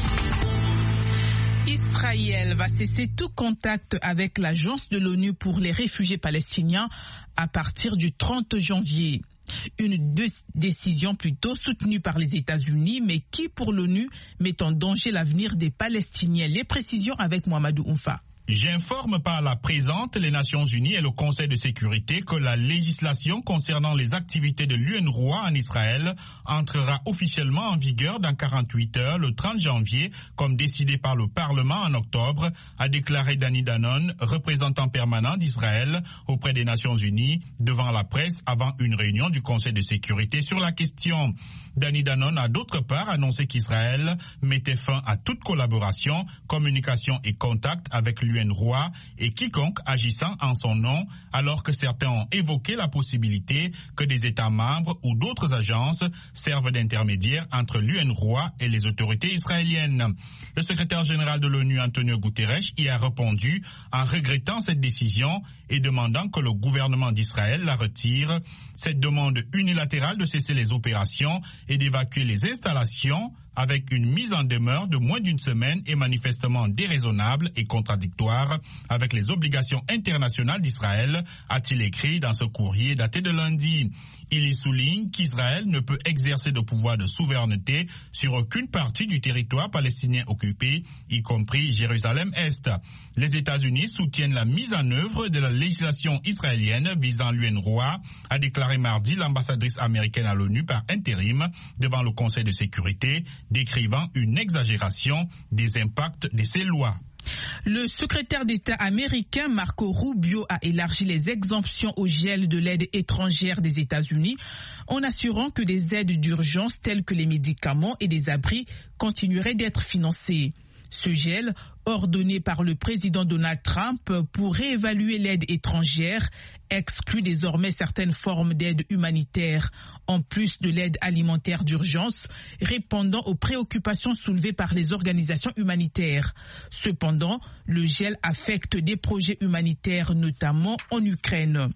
Israël va cesser tout contact avec l'Agence de l'ONU pour les réfugiés palestiniens à partir du trente janvier. Une décision plutôt soutenue par les États-Unis, mais qui pour l'ONU met en danger l'avenir des Palestiniens. Les précisions avec Mohamedou Oumfa. J'informe par la présente les Nations Unies et le Conseil de sécurité que la législation concernant les activités de l'U N R W A en Israël entrera officiellement en vigueur dans quarante-huit heures le trente janvier, comme décidé par le Parlement en octobre, a déclaré Danny Danon, représentant permanent d'Israël auprès des Nations Unies, devant la presse avant une réunion du Conseil de sécurité sur la question. Danny Danon a d'autre part annoncé qu'Israël mettait fin à toute collaboration, communication et contact avec l'U N R W A et quiconque agissant en son nom, alors que certains ont évoqué la possibilité que des États membres ou d'autres agences servent d'intermédiaires entre l'U N R W A et les autorités israéliennes. Le secrétaire général de l'ONU, Antonio Guterres, y a répondu en regrettant cette décision et demandant que le gouvernement d'Israël la retire. Cette demande unilatérale de cesser les opérations et d'évacuer les installations avec une mise en demeure de moins d'une semaine est manifestement déraisonnable et contradictoire avec les obligations internationales d'Israël, a-t-il écrit dans ce courrier daté de lundi. Il y souligne qu'Israël ne peut exercer de pouvoir de souveraineté sur aucune partie du territoire palestinien occupé, y compris Jérusalem-Est. Les États-Unis soutiennent la mise en œuvre de la législation israélienne visant l'U N R W A, a déclaré mardi l'ambassadrice américaine à l'ONU par intérim devant le Conseil de sécurité, décrivant une exagération des impacts de ces lois. Le secrétaire d'État américain Marco Rubio a élargi les exemptions au gel de l'aide étrangère des États-Unis en assurant que des aides d'urgence telles que les médicaments et des abris continueraient d'être financées. Ce gel, ordonné par le président Donald Trump pour réévaluer l'aide étrangère, exclut désormais certaines formes d'aide humanitaire, en plus de l'aide alimentaire d'urgence, répondant aux préoccupations soulevées par les organisations humanitaires. Cependant, le gel affecte des projets humanitaires, notamment en Ukraine.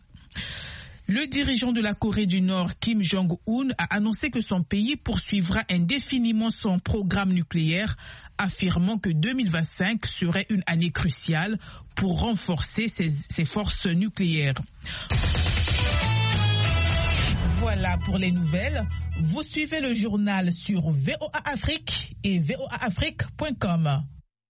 Le dirigeant de la Corée du Nord, Kim Jong-un, a annoncé que son pays poursuivra indéfiniment son programme nucléaire, affirmant que deux mille vingt-cinq serait une année cruciale pour renforcer ses, ses forces nucléaires. Voilà pour les nouvelles. Vous suivez le journal sur V O A Afrique et V O A Afrique point com.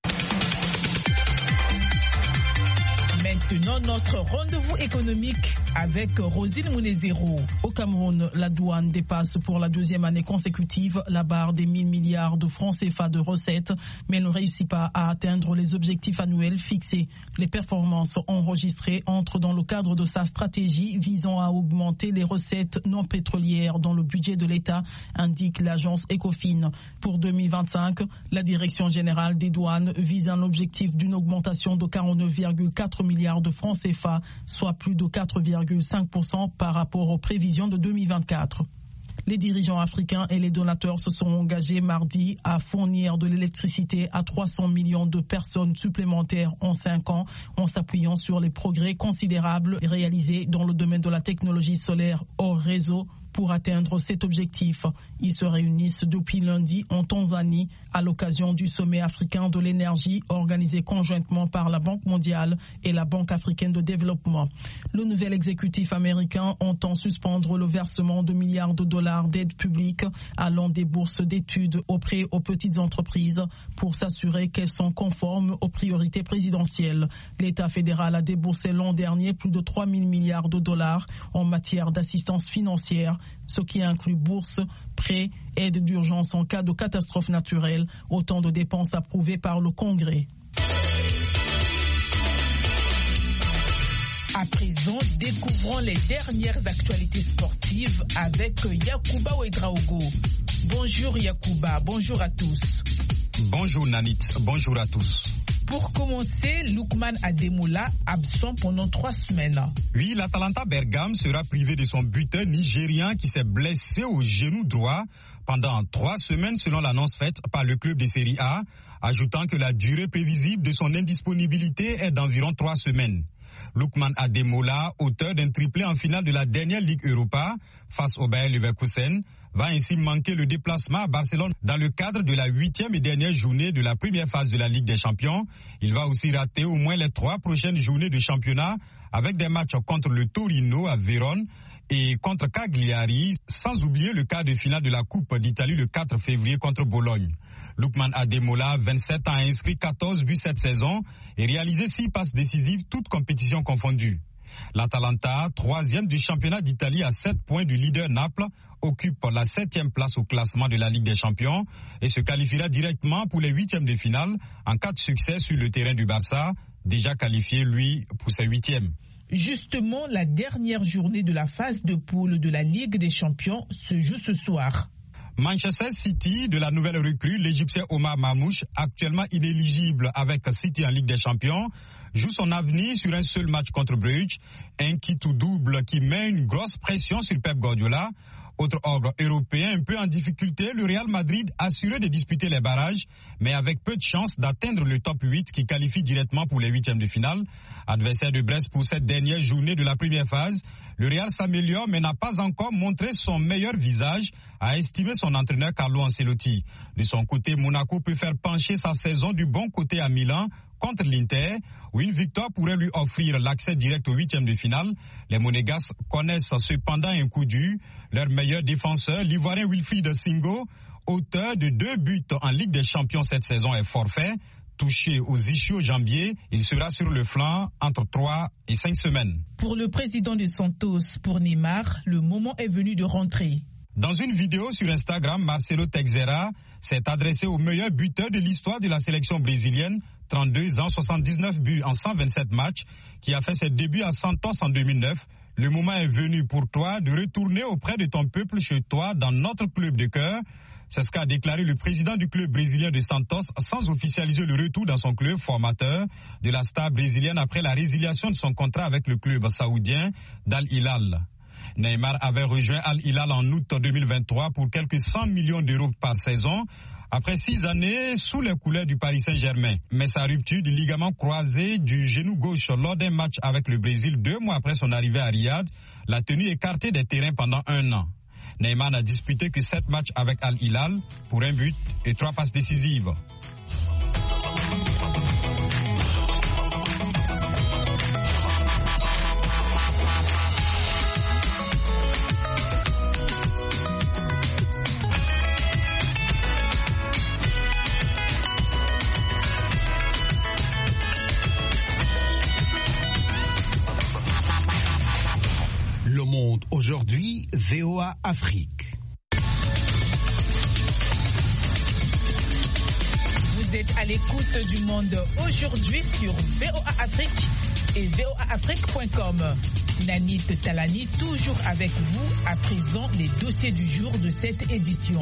Maintenant, notre rendez-vous économique avec Rosine Mounezero. Au Cameroun, la douane dépasse pour la deuxième année consécutive la barre des mille milliards de francs C F A de recettes, mais elle ne réussit pas à atteindre les objectifs annuels fixés. Les performances enregistrées entrent dans le cadre de sa stratégie visant à augmenter les recettes non pétrolières dans le budget de l'État, indique l'agence Ecofin. Pour deux mille vingt-cinq, la Direction générale des douanes vise un objectif d'une augmentation de quarante-neuf virgule quatre milliards de francs C F A, soit plus de quatre virgule cinq pour cent par rapport aux prévisions de deux mille vingt-quatre. Les dirigeants africains et les donateurs se sont engagés mardi à fournir de l'électricité à trois cents millions de personnes supplémentaires en cinq ans en s'appuyant sur les progrès considérables réalisés dans le domaine de la technologie solaire hors réseau. Pour atteindre cet objectif, ils se réunissent depuis lundi en Tanzanie à l'occasion du sommet africain de l'énergie organisé conjointement par la Banque mondiale et la Banque africaine de développement. Le nouvel exécutif américain entend suspendre le versement de milliards de dollars d'aide publique allant des bourses d'études auprès aux petites entreprises pour s'assurer qu'elles sont conformes aux priorités présidentielles. L'État fédéral a déboursé l'an dernier plus de trois mille milliards de dollars en matière d'assistance financière, ce qui inclut bourses, prêts, aides d'urgence en cas de catastrophe naturelle, autant de dépenses approuvées par le Congrès. À présent, découvrons les dernières actualités sportives avec Yacouba Ouedraogo. Bonjour Yacouba, bonjour à tous. Bonjour Nanit, bonjour à tous. Pour commencer, Lookman Ademola, absent pendant trois semaines. Oui, l'Atalanta Bergame sera privé de son buteur nigérian qui s'est blessé au genou droit pendant trois semaines selon l'annonce faite par le club de Série A, ajoutant que la durée prévisible de son indisponibilité est d'environ trois semaines. Lookman Ademola, auteur d'un triplé en finale de la dernière Ligue Europa face au Bayer Leverkusen, va ainsi manquer le déplacement à Barcelone dans le cadre de la huitième et dernière journée de la première phase de la Ligue des Champions. Il va aussi rater au moins les trois prochaines journées de championnat avec des matchs contre le Torino à Vérone et contre Cagliari, sans oublier le quart de finale de la Coupe d'Italie le quatre février contre Bologne. Lookman Ademola, vingt-sept ans, a inscrit quatorze buts cette saison et réalisé six passes décisives, toutes compétitions confondues. L'Atalanta, troisième du championnat d'Italie à sept points du leader Naples, occupe la septième place au classement de la Ligue des Champions et se qualifiera directement pour les huitièmes de finale en cas de succès sur le terrain du Barça, déjà qualifié, lui, pour ses huitièmes. Justement, la dernière journée de la phase de poule de la Ligue des Champions se joue ce soir. Manchester City, de la nouvelle recrue, l'Égyptien Omar Mamouche, actuellement inéligible avec City en Ligue des Champions, joue son avenir sur un seul match contre Bruges, un kit ou double qui met une grosse pression sur Pep Guardiola. Autre ogre européen un peu en difficulté, le Real Madrid assuré de disputer les barrages, mais avec peu de chance d'atteindre le top huit qui qualifie directement pour les huitièmes de finale. Adversaire de Brest pour cette dernière journée de la première phase, le Real s'améliore mais n'a pas encore montré son meilleur visage, a estimé son entraîneur Carlo Ancelotti. De son côté, Monaco peut faire pencher sa saison du bon côté à Milan contre l'Inter, où une victoire pourrait lui offrir l'accès direct au huitième de finale. Les Monégas connaissent cependant un coup dur. Leur meilleur défenseur, l'Ivoirien Wilfried Singo, auteur de deux buts en Ligue des Champions cette saison, est forfait. Touché aux ischio-jambiers, il sera sur le flanc entre trois et cinq semaines. Pour le président de Santos, pour Neymar, le moment est venu de rentrer. Dans une vidéo sur Instagram, Marcelo Teixeira s'est adressé au meilleur buteur de l'histoire de la sélection brésilienne, trente-deux ans, soixante-dix-neuf buts en cent vingt-sept matchs, qui a fait ses débuts à Santos en deux mille neuf. Le moment est venu pour toi de retourner auprès de ton peuple chez toi dans notre club de cœur. C'est ce qu'a déclaré le président du club brésilien de Santos sans officialiser le retour dans son club formateur de la star brésilienne après la résiliation de son contrat avec le club saoudien d'Al Hilal. Neymar avait rejoint Al Hilal en août deux mille vingt-trois pour quelques cent millions d'euros par saison, après six années sous les couleurs du Paris Saint-Germain. Mais sa rupture du ligament croisé du genou gauche lors d'un match avec le Brésil deux mois après son arrivée à Riyad l'a tenu écarté des terrains pendant un an. Neymar n'a disputé que sept matchs avec Al Hilal pour un but et trois passes décisives. Le Monde aujourd'hui, V O A Afrique. Vous êtes à l'écoute du Monde aujourd'hui sur V O A Afrique et V O A Afrique point com. Nanit Talani, toujours avec vous, à présent les dossiers du jour de cette édition.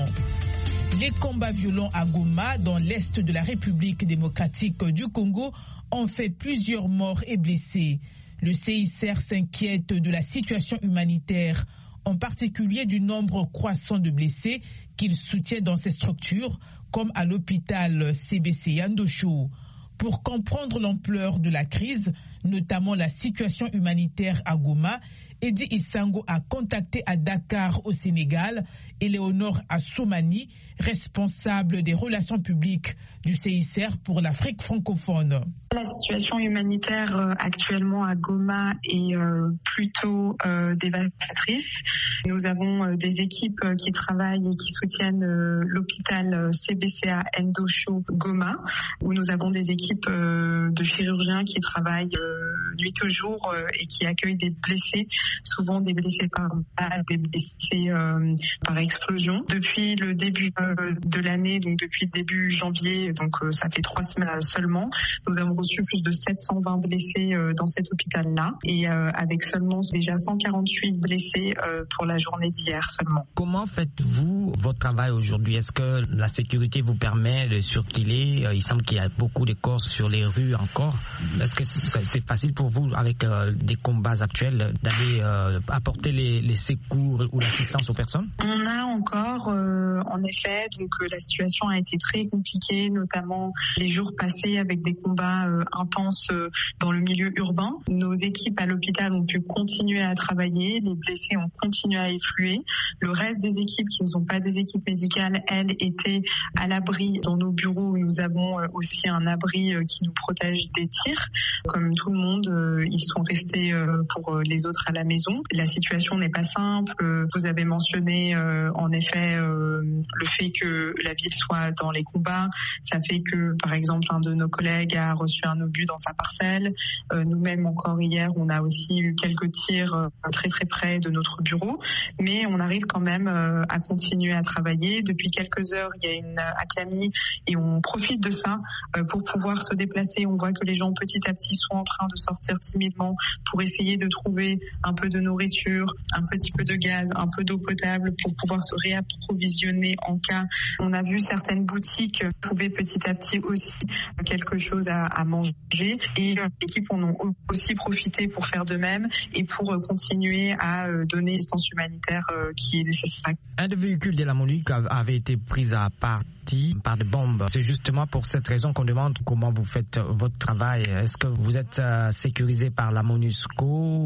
Les combats violents à Goma, dans l'est de la République démocratique du Congo, ont fait plusieurs morts et blessés. Le C I C R s'inquiète de la situation humanitaire, en particulier du nombre croissant de blessés qu'il soutient dans ces structures, comme à l'hôpital C B C Yandosho. Pour comprendre l'ampleur de la crise, notamment la situation humanitaire à Goma, Edi Isango a contacté à Dakar au Sénégal Éléonore Assoumani, responsable des relations publiques du C I C R pour l'Afrique francophone. La situation humanitaire euh, actuellement à Goma est euh, plutôt euh, dévastatrice. Nous avons euh, des équipes euh, qui travaillent et qui soutiennent euh, l'hôpital euh, C B C A Ndosho Goma, où nous avons des équipes euh, de chirurgiens qui travaillent euh, nuit au jour euh, et qui accueillent des blessés, souvent des blessés par balle, des blessés euh, par explosion. Depuis le début euh, de l'année, donc depuis le début janvier, donc euh, ça fait trois semaines seulement, nous avons reçu plus de sept cent vingt blessés euh, dans cet hôpital-là et euh, avec seulement déjà cent quarante-huit blessés euh, pour la journée d'hier seulement. Comment faites-vous votre travail aujourd'hui? Est-ce que la sécurité vous permet de circuler? Il semble qu'il y a beaucoup de corps sur les rues encore. Est-ce que c'est facile pour vous, avec euh, des combats actuels, d'aller euh, apporter les, les secours ou l'assistance aux personnes? On a encore, euh, en effet, donc euh, la situation a été très compliquée, notamment les jours passés avec des combats euh, intenses euh, dans le milieu urbain. Nos équipes à l'hôpital ont pu continuer à travailler, les blessés ont continué à effluer. Le reste des équipes qui ne sont pas des équipes médicales, elles, étaient à l'abri dans nos bureaux où nous avons euh, aussi un abri euh, qui nous protège des tirs. Comme tout le monde, euh, ils sont restés euh, pour euh, les autres à la maison. La situation n'est pas simple. Vous avez mentionné euh, en effet euh, le fait que la ville soit dans les combats. Ça fait que, par exemple, un de nos collègues a reçu un obus dans sa parcelle. Euh, nous-mêmes, encore hier, on a aussi eu quelques tirs euh, très très près de notre bureau. Mais on arrive quand même euh, à continuer à travailler. Depuis quelques heures, il y a une accalmie et on profite de ça euh, pour pouvoir se déplacer. On voit que les gens petit à petit sont en train de sortir timidement pour essayer de trouver un peu de nourriture, un petit peu de gaz, un peu d'eau potable pour pouvoir se réapprovisionner en cas. On a vu certaines boutiques trouver petit à petit aussi quelque chose à, à manger et les équipes en ont aussi profité pour faire de même et pour continuer à donner l'assistance humanitaire qui est nécessaire. Un des véhicules de la MONUSCO avait été pris à partie par des bombes. C'est justement pour cette raison qu'on demande comment vous faites votre travail. Est-ce que vous êtes sécurisé par la MONUSCO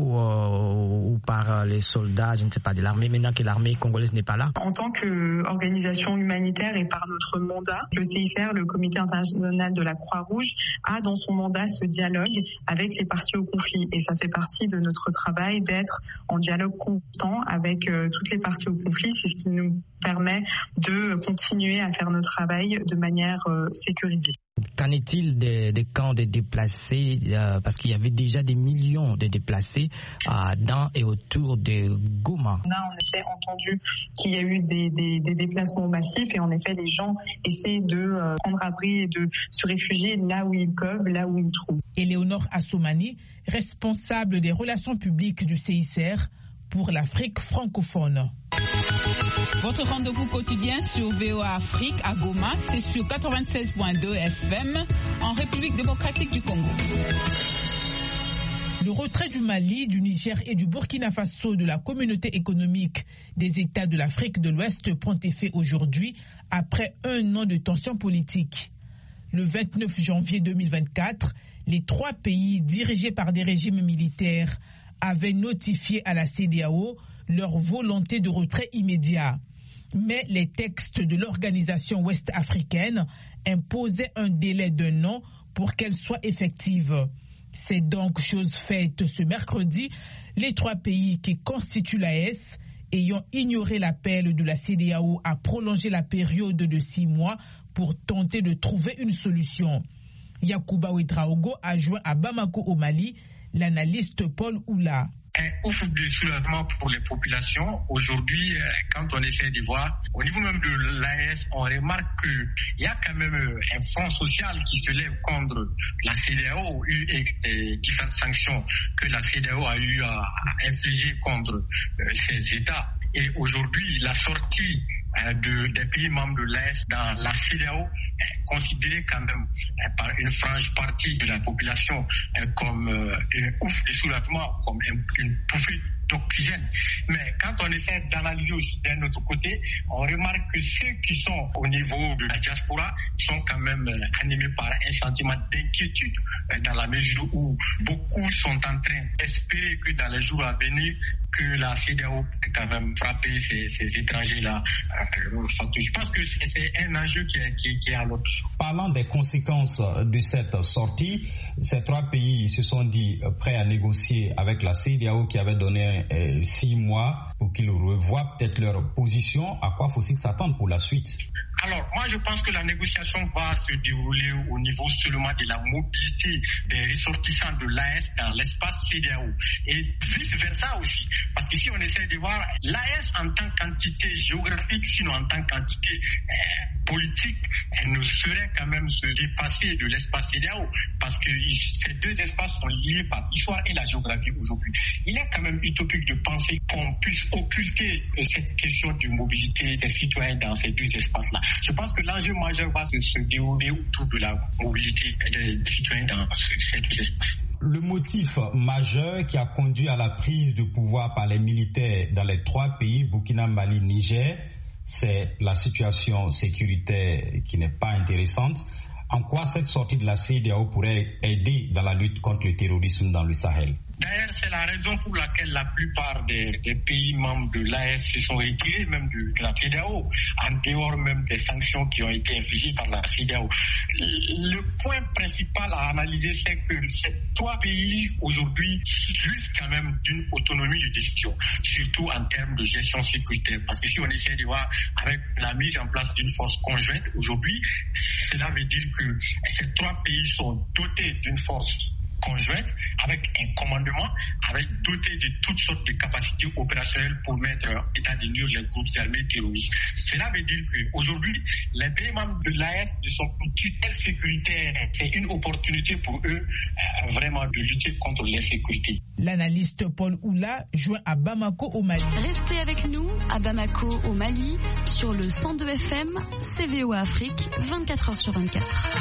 ou par les soldats, je ne sais pas, de l'armée, maintenant que l'armée congolaise n'est pas là? En tant qu'organisation humanitaire et par notre mandat, le C I C R, le Comité international de la Croix-Rouge, a dans son mandat ce dialogue avec les parties au conflit. Et ça fait partie de notre travail d'être en dialogue constant avec euh, toutes les parties au conflit. C'est ce qui nous permet de continuer à faire notre travail de manière euh, sécurisée. Qu'en est-il des, des camps de déplacés euh, parce qu'il y avait déjà des millions de déplacés euh, dans et autour de Goma? On a en effet entendu qu'il y a eu des, des, des déplacements massifs et en effet les gens essaient de euh, prendre abri et de se réfugier là où ils peuvent, là où ils trouvent. Éléonore Assoumani, responsable des relations publiques du C I C R pour l'Afrique francophone. Votre rendez-vous quotidien sur V O A Afrique à Goma, c'est sur quatre-vingt-seize virgule deux F M en République démocratique du Congo. Le retrait du Mali, du Niger et du Burkina Faso de la communauté économique des États de l'Afrique de l'Ouest prend effet aujourd'hui après un an de tensions politiques. Le vingt-neuf janvier deux mille vingt-quatre, les trois pays dirigés par des régimes militaires avaient notifié à la C E D E A O leur volonté de retrait immédiat. Mais les textes de l'organisation ouest-africaine imposaient un délai d'un an pour qu'elle soit effective. C'est donc chose faite ce mercredi, les trois pays qui constituent l'A E S, ayant ignoré l'appel de la C E D E A O à prolonger la période de six mois pour tenter de trouver une solution. Yacouba Ouedraogo a joint à Bamako au Mali l'analyste Paul Oula. un ouf de soulagement pour les populations. Aujourd'hui, quand on essaie de voir, au niveau même de l'A E S, on remarque qu'il y a quand même un front social qui se lève contre la C E D E A O et, et différentes sanctions que la C E D E A O a eu à, à infliger contre euh, ces États. Et aujourd'hui, la sortie euh, de, des pays membres de l'A E S dans la C E D E A O est considérée quand même euh, par une frange partie de la population euh, comme euh, un ouf de soulagement, comme un, une bouffée d'oxygène. Mais quand on essaie d'analyser aussi d'un autre côté, on remarque que ceux qui sont au niveau de la diaspora sont quand même euh, animés par un sentiment d'inquiétude euh, dans la mesure où beaucoup sont en train d'espérer que dans les jours à venir, que la C E D E A O peut quand même frapper ces, ces étrangers-là. Euh, je pense que c'est, c'est un enjeu qui est, qui, qui est à l'autre. Parlant des conséquences de cette sortie, ces trois pays se sont dit prêts à négocier avec la C E D E A O qui avait donné euh, six mois pour qu'ils revoient peut-être leur position. À quoi faut-il s'attendre pour la suite? Alors, moi, je pense que la négociation va se dérouler au niveau seulement de la mobilité des ressortissants de l'A E S dans l'espace C E D E A O et vice-versa aussi. Parce que si on essaie de voir l'A E S en tant qu'entité géographique, sinon en tant qu'entité euh, politique, elle ne saurait quand même se dépasser de l'espace C E D E A O parce que ces deux espaces sont liés par l'histoire et la géographie aujourd'hui. Il est quand même utopique de penser qu'on puisse occulter cette question de mobilité des citoyens dans ces deux espaces-là. Je pense que l'enjeu majeur va se, se dérouler autour de la mobilité des citoyens dans ces deux espaces. Le motif majeur qui a conduit à la prise de pouvoir par les militaires dans les trois pays, Burkina, Mali, Niger, c'est la situation sécuritaire qui n'est pas intéressante. En quoi cette sortie de la C E D E A O pourrait aider dans la lutte contre le terrorisme dans le Sahel? D'ailleurs, c'est la raison pour laquelle la plupart des, des pays membres de l'A E S se sont retirés même de, de la C E D E A O, en dehors même des sanctions qui ont été infligées par la C E D E A O. Le point principal à analyser, c'est que ces trois pays aujourd'hui jouissent quand même d'une autonomie de décision, surtout en termes de gestion sécuritaire. Parce que si on essaie de voir avec la mise en place d'une force conjointe aujourd'hui, cela veut dire que ces trois pays sont dotés d'une force conjointe, avec un commandement, avec doté de toutes sortes de capacités opérationnelles pour mettre en état de nuire les groupes armés terroristes. Cela veut dire qu'aujourd'hui, les pays membres de l'A E S ne sont plus tutelle sécuritaire. C'est une opportunité pour eux euh, vraiment de lutter contre l'insécurité. L'analyste Paul Oula joint à Bamako au Mali. Restez avec nous à Bamako au Mali sur le cent deux F M, C V O A Afrique, vingt-quatre heures sur vingt-quatre.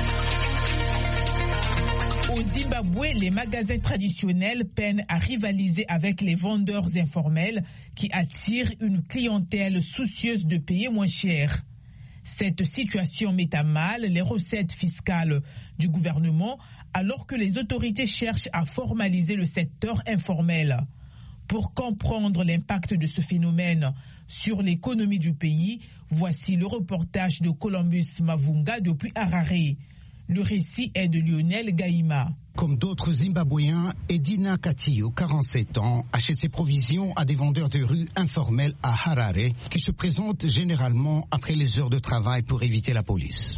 Au Zimbabwe, les magasins traditionnels peinent à rivaliser avec les vendeurs informels qui attirent une clientèle soucieuse de payer moins cher. Cette situation met à mal les recettes fiscales du gouvernement alors que les autorités cherchent à formaliser le secteur informel. Pour comprendre l'impact de ce phénomène sur l'économie du pays, voici le reportage de Columbus Mavunga depuis Harare. Le récit est de Lionel Gaïma. Comme d'autres Zimbabwéens, Edina Katillo, quarante-sept ans, achète ses provisions à des vendeurs de rue informels à Harare qui se présentent généralement après les heures de travail pour éviter la police.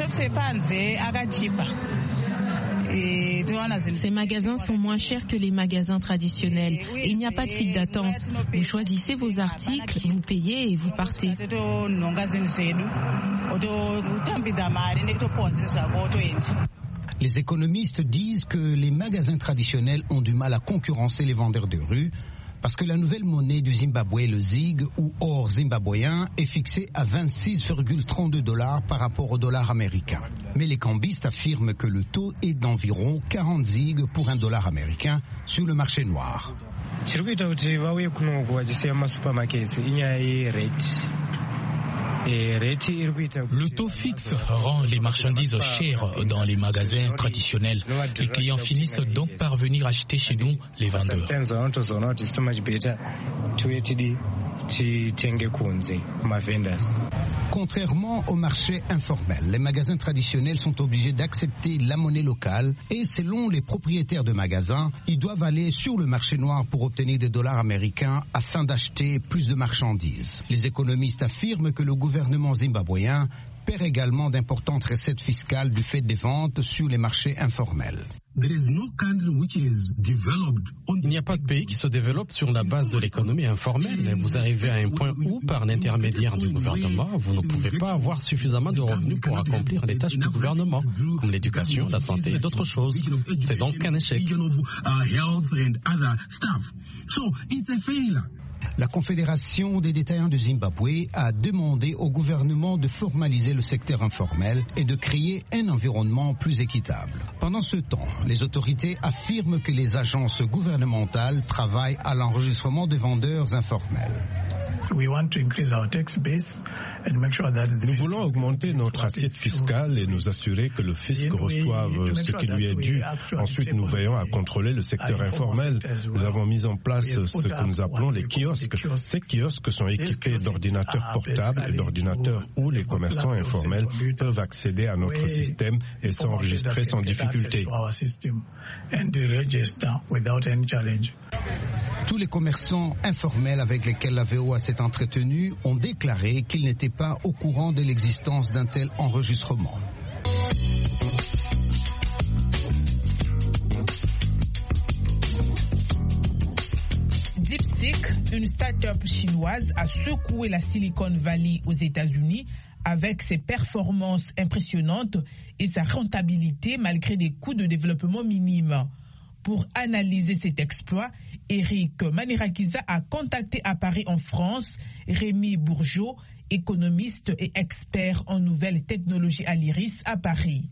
Ces magasins sont moins chers que les magasins traditionnels et il n'y a pas de file d'attente. Vous choisissez vos articles, vous payez et vous partez. Les économistes disent que les magasins traditionnels ont du mal à concurrencer les vendeurs de rue parce que la nouvelle monnaie du Zimbabwe, le zig ou or zimbabwéen, est fixée à vingt-six virgule trente-deux dollars par rapport au dollar américain. Mais les cambistes affirment que le taux est d'environ quarante zig pour un dollar américain sur le marché noir. Le taux fixe rend les marchandises chères dans les magasins traditionnels. Les clients finissent donc par venir acheter chez nous, les vendeurs. Contrairement au marché informel, les magasins traditionnels sont obligés d'accepter la monnaie locale et selon les propriétaires de magasins, ils doivent aller sur le marché noir pour obtenir des dollars américains afin d'acheter plus de marchandises. Les économistes affirment que le gouvernement zimbabwéen perd également d'importantes recettes fiscales du fait des ventes sur les marchés informels. Il n'y a pas de pays qui se développe sur la base de l'économie informelle. Vous arrivez à un point où, par l'intermédiaire du gouvernement, vous ne pouvez pas avoir suffisamment de revenus pour accomplir les tâches du gouvernement, comme l'éducation, la santé et d'autres choses. C'est donc un échec. La Confédération des détaillants du Zimbabwe a demandé au gouvernement de formaliser le secteur informel et de créer un environnement plus équitable. Pendant ce temps, les autorités affirment que les agences gouvernementales travaillent à l'enregistrement des vendeurs informels. Nous voulons augmenter notre assiette fiscale et nous assurer que le fisc reçoive ce qui lui est dû. Ensuite, nous veillons à contrôler le secteur informel. Nous avons mis en place ce que nous appelons les kiosques. Ces kiosques sont équipés d'ordinateurs portables et d'ordinateurs où les commerçants informels peuvent accéder à notre système et s'enregistrer sans difficulté. Tous les commerçants informels avec lesquels la V O A s'est entretenue ont déclaré qu'ils n'étaient pas au courant de l'existence d'un tel enregistrement. DeepSeek, une start-up chinoise, a secoué la Silicon Valley aux États-Unis avec ses performances impressionnantes et sa rentabilité malgré des coûts de développement minimes. Pour analyser cet exploit, Eric Manirakiza a contacté à Paris en France Rémi Bourgeot, économiste et expert en nouvelles technologies à l'Iris à Paris.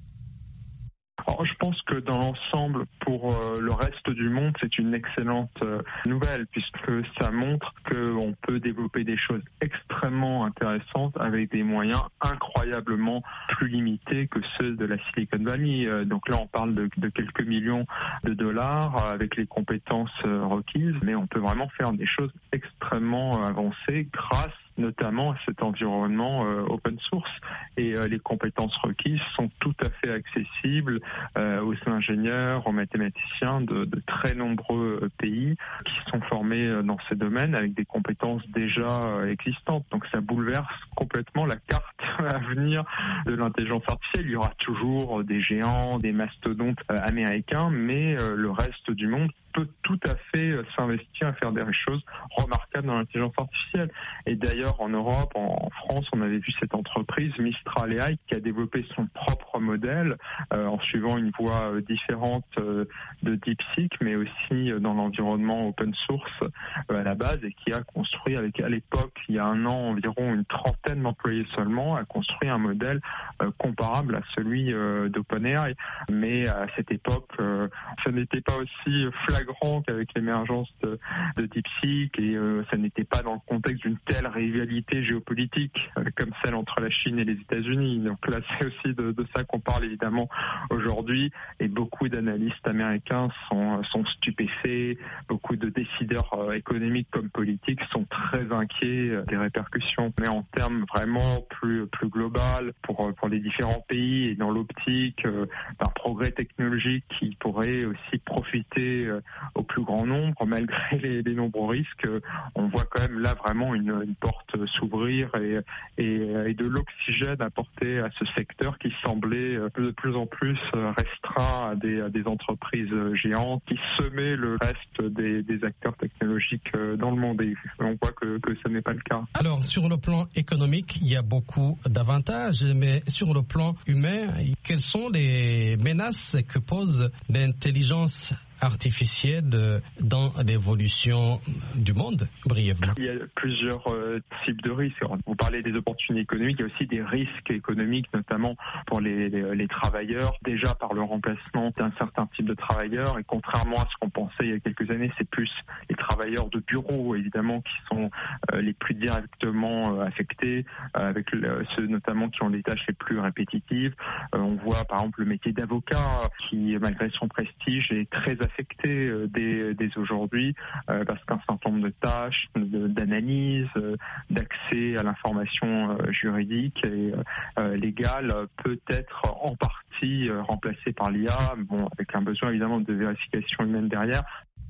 Alors, je pense que dans l'ensemble, pour euh, le reste du monde, c'est une excellente euh, nouvelle puisque ça montre qu'on peut développer des choses extrêmement intéressantes avec des moyens incroyablement plus limités que ceux de la Silicon Valley. Euh, donc là, on parle de, de quelques millions de dollars euh, avec les compétences euh, requises, mais on peut vraiment faire des choses extrêmement euh, avancées grâce notamment à cet environnement euh, open source. Et euh, les compétences requises sont tout à fait accessibles euh, aux ingénieurs, aux mathématiciens de, de très nombreux euh, pays qui sont formés euh, dans ces domaines avec des compétences déjà euh, existantes. Donc ça bouleverse complètement la carte à venir de l'intelligence artificielle. Il y aura toujours des géants, des mastodontes euh, américains, mais euh, le reste du monde peut tout à fait s'investir à faire des choses remarquables dans l'intelligence artificielle. Et d'ailleurs, en Europe, en France, on avait vu cette entreprise, Mistral A I, qui a développé son propre modèle euh, en suivant une voie euh, différente euh, de DeepSeek, mais aussi euh, dans l'environnement open source euh, à la base, et qui a construit, avec à l'époque, il y a un an, environ une trentaine d'employés seulement, a construit un modèle euh, comparable à celui euh, d'OpenAI. Mais à cette époque, euh, ça n'était pas aussi flagrant qu'avec l'émergence de, de DeepSeek et euh, ça n'était pas dans le contexte d'une telle rivalité géopolitique euh, comme celle entre la Chine et les États-Unis. Donc là, c'est aussi de, de ça qu'on parle évidemment aujourd'hui et beaucoup d'analystes américains sont, sont stupéfaits, beaucoup de décideurs euh, économiques comme politiques sont très inquiets euh, des répercussions. Mais en termes vraiment plus, plus global pour, pour les différents pays et dans l'optique euh, d'un progrès technologique qui pourrait aussi profiter euh, au plus grand nombre, malgré les, les nombreux risques, on voit quand même là vraiment une, une porte s'ouvrir et, et, et de l'oxygène apporté à ce secteur qui semblait de plus en plus restreint à des, à des entreprises géantes qui semaient le reste des, des acteurs technologiques dans le monde. Et on voit que, que ce n'est pas le cas. Alors, sur le plan économique, il y a beaucoup d'avantages, mais sur le plan humain, quelles sont les menaces que pose l'intelligence artificielle dans l'évolution du monde, brièvement? Il y a plusieurs euh, types de risques. Vous parlez des opportunités économiques, il y a aussi des risques économiques, notamment pour les, les, les travailleurs, déjà par le remplacement d'un certain type de travailleurs. Et contrairement à ce qu'on pensait il y a quelques années, c'est plus les travailleurs de bureau, évidemment, qui sont euh, les plus directement euh, affectés, euh, avec le, ceux notamment qui ont des tâches les plus répétitives. Euh, on voit par exemple le métier d'avocat qui, malgré son prestige, est très affecté euh, dès, dès aujourd'hui euh, parce qu'un certain nombre de tâches, de, d'analyse, euh, d'accès à l'information euh, juridique et euh, légale peut être en partie euh, remplacé par l'I A, bon, avec un besoin évidemment de vérification humaine derrière.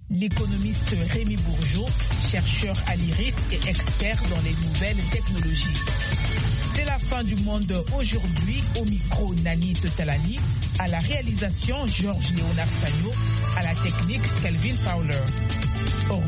l'économiste Rémi Bourgeot, chercheur à l'IRIS et expert dans les nouvelles technologies. C'est la fin du monde aujourd'hui. Au micro, Nani Talani. À la réalisation, Georges Léonard Sagno. À la technique, Kelvin Fowler.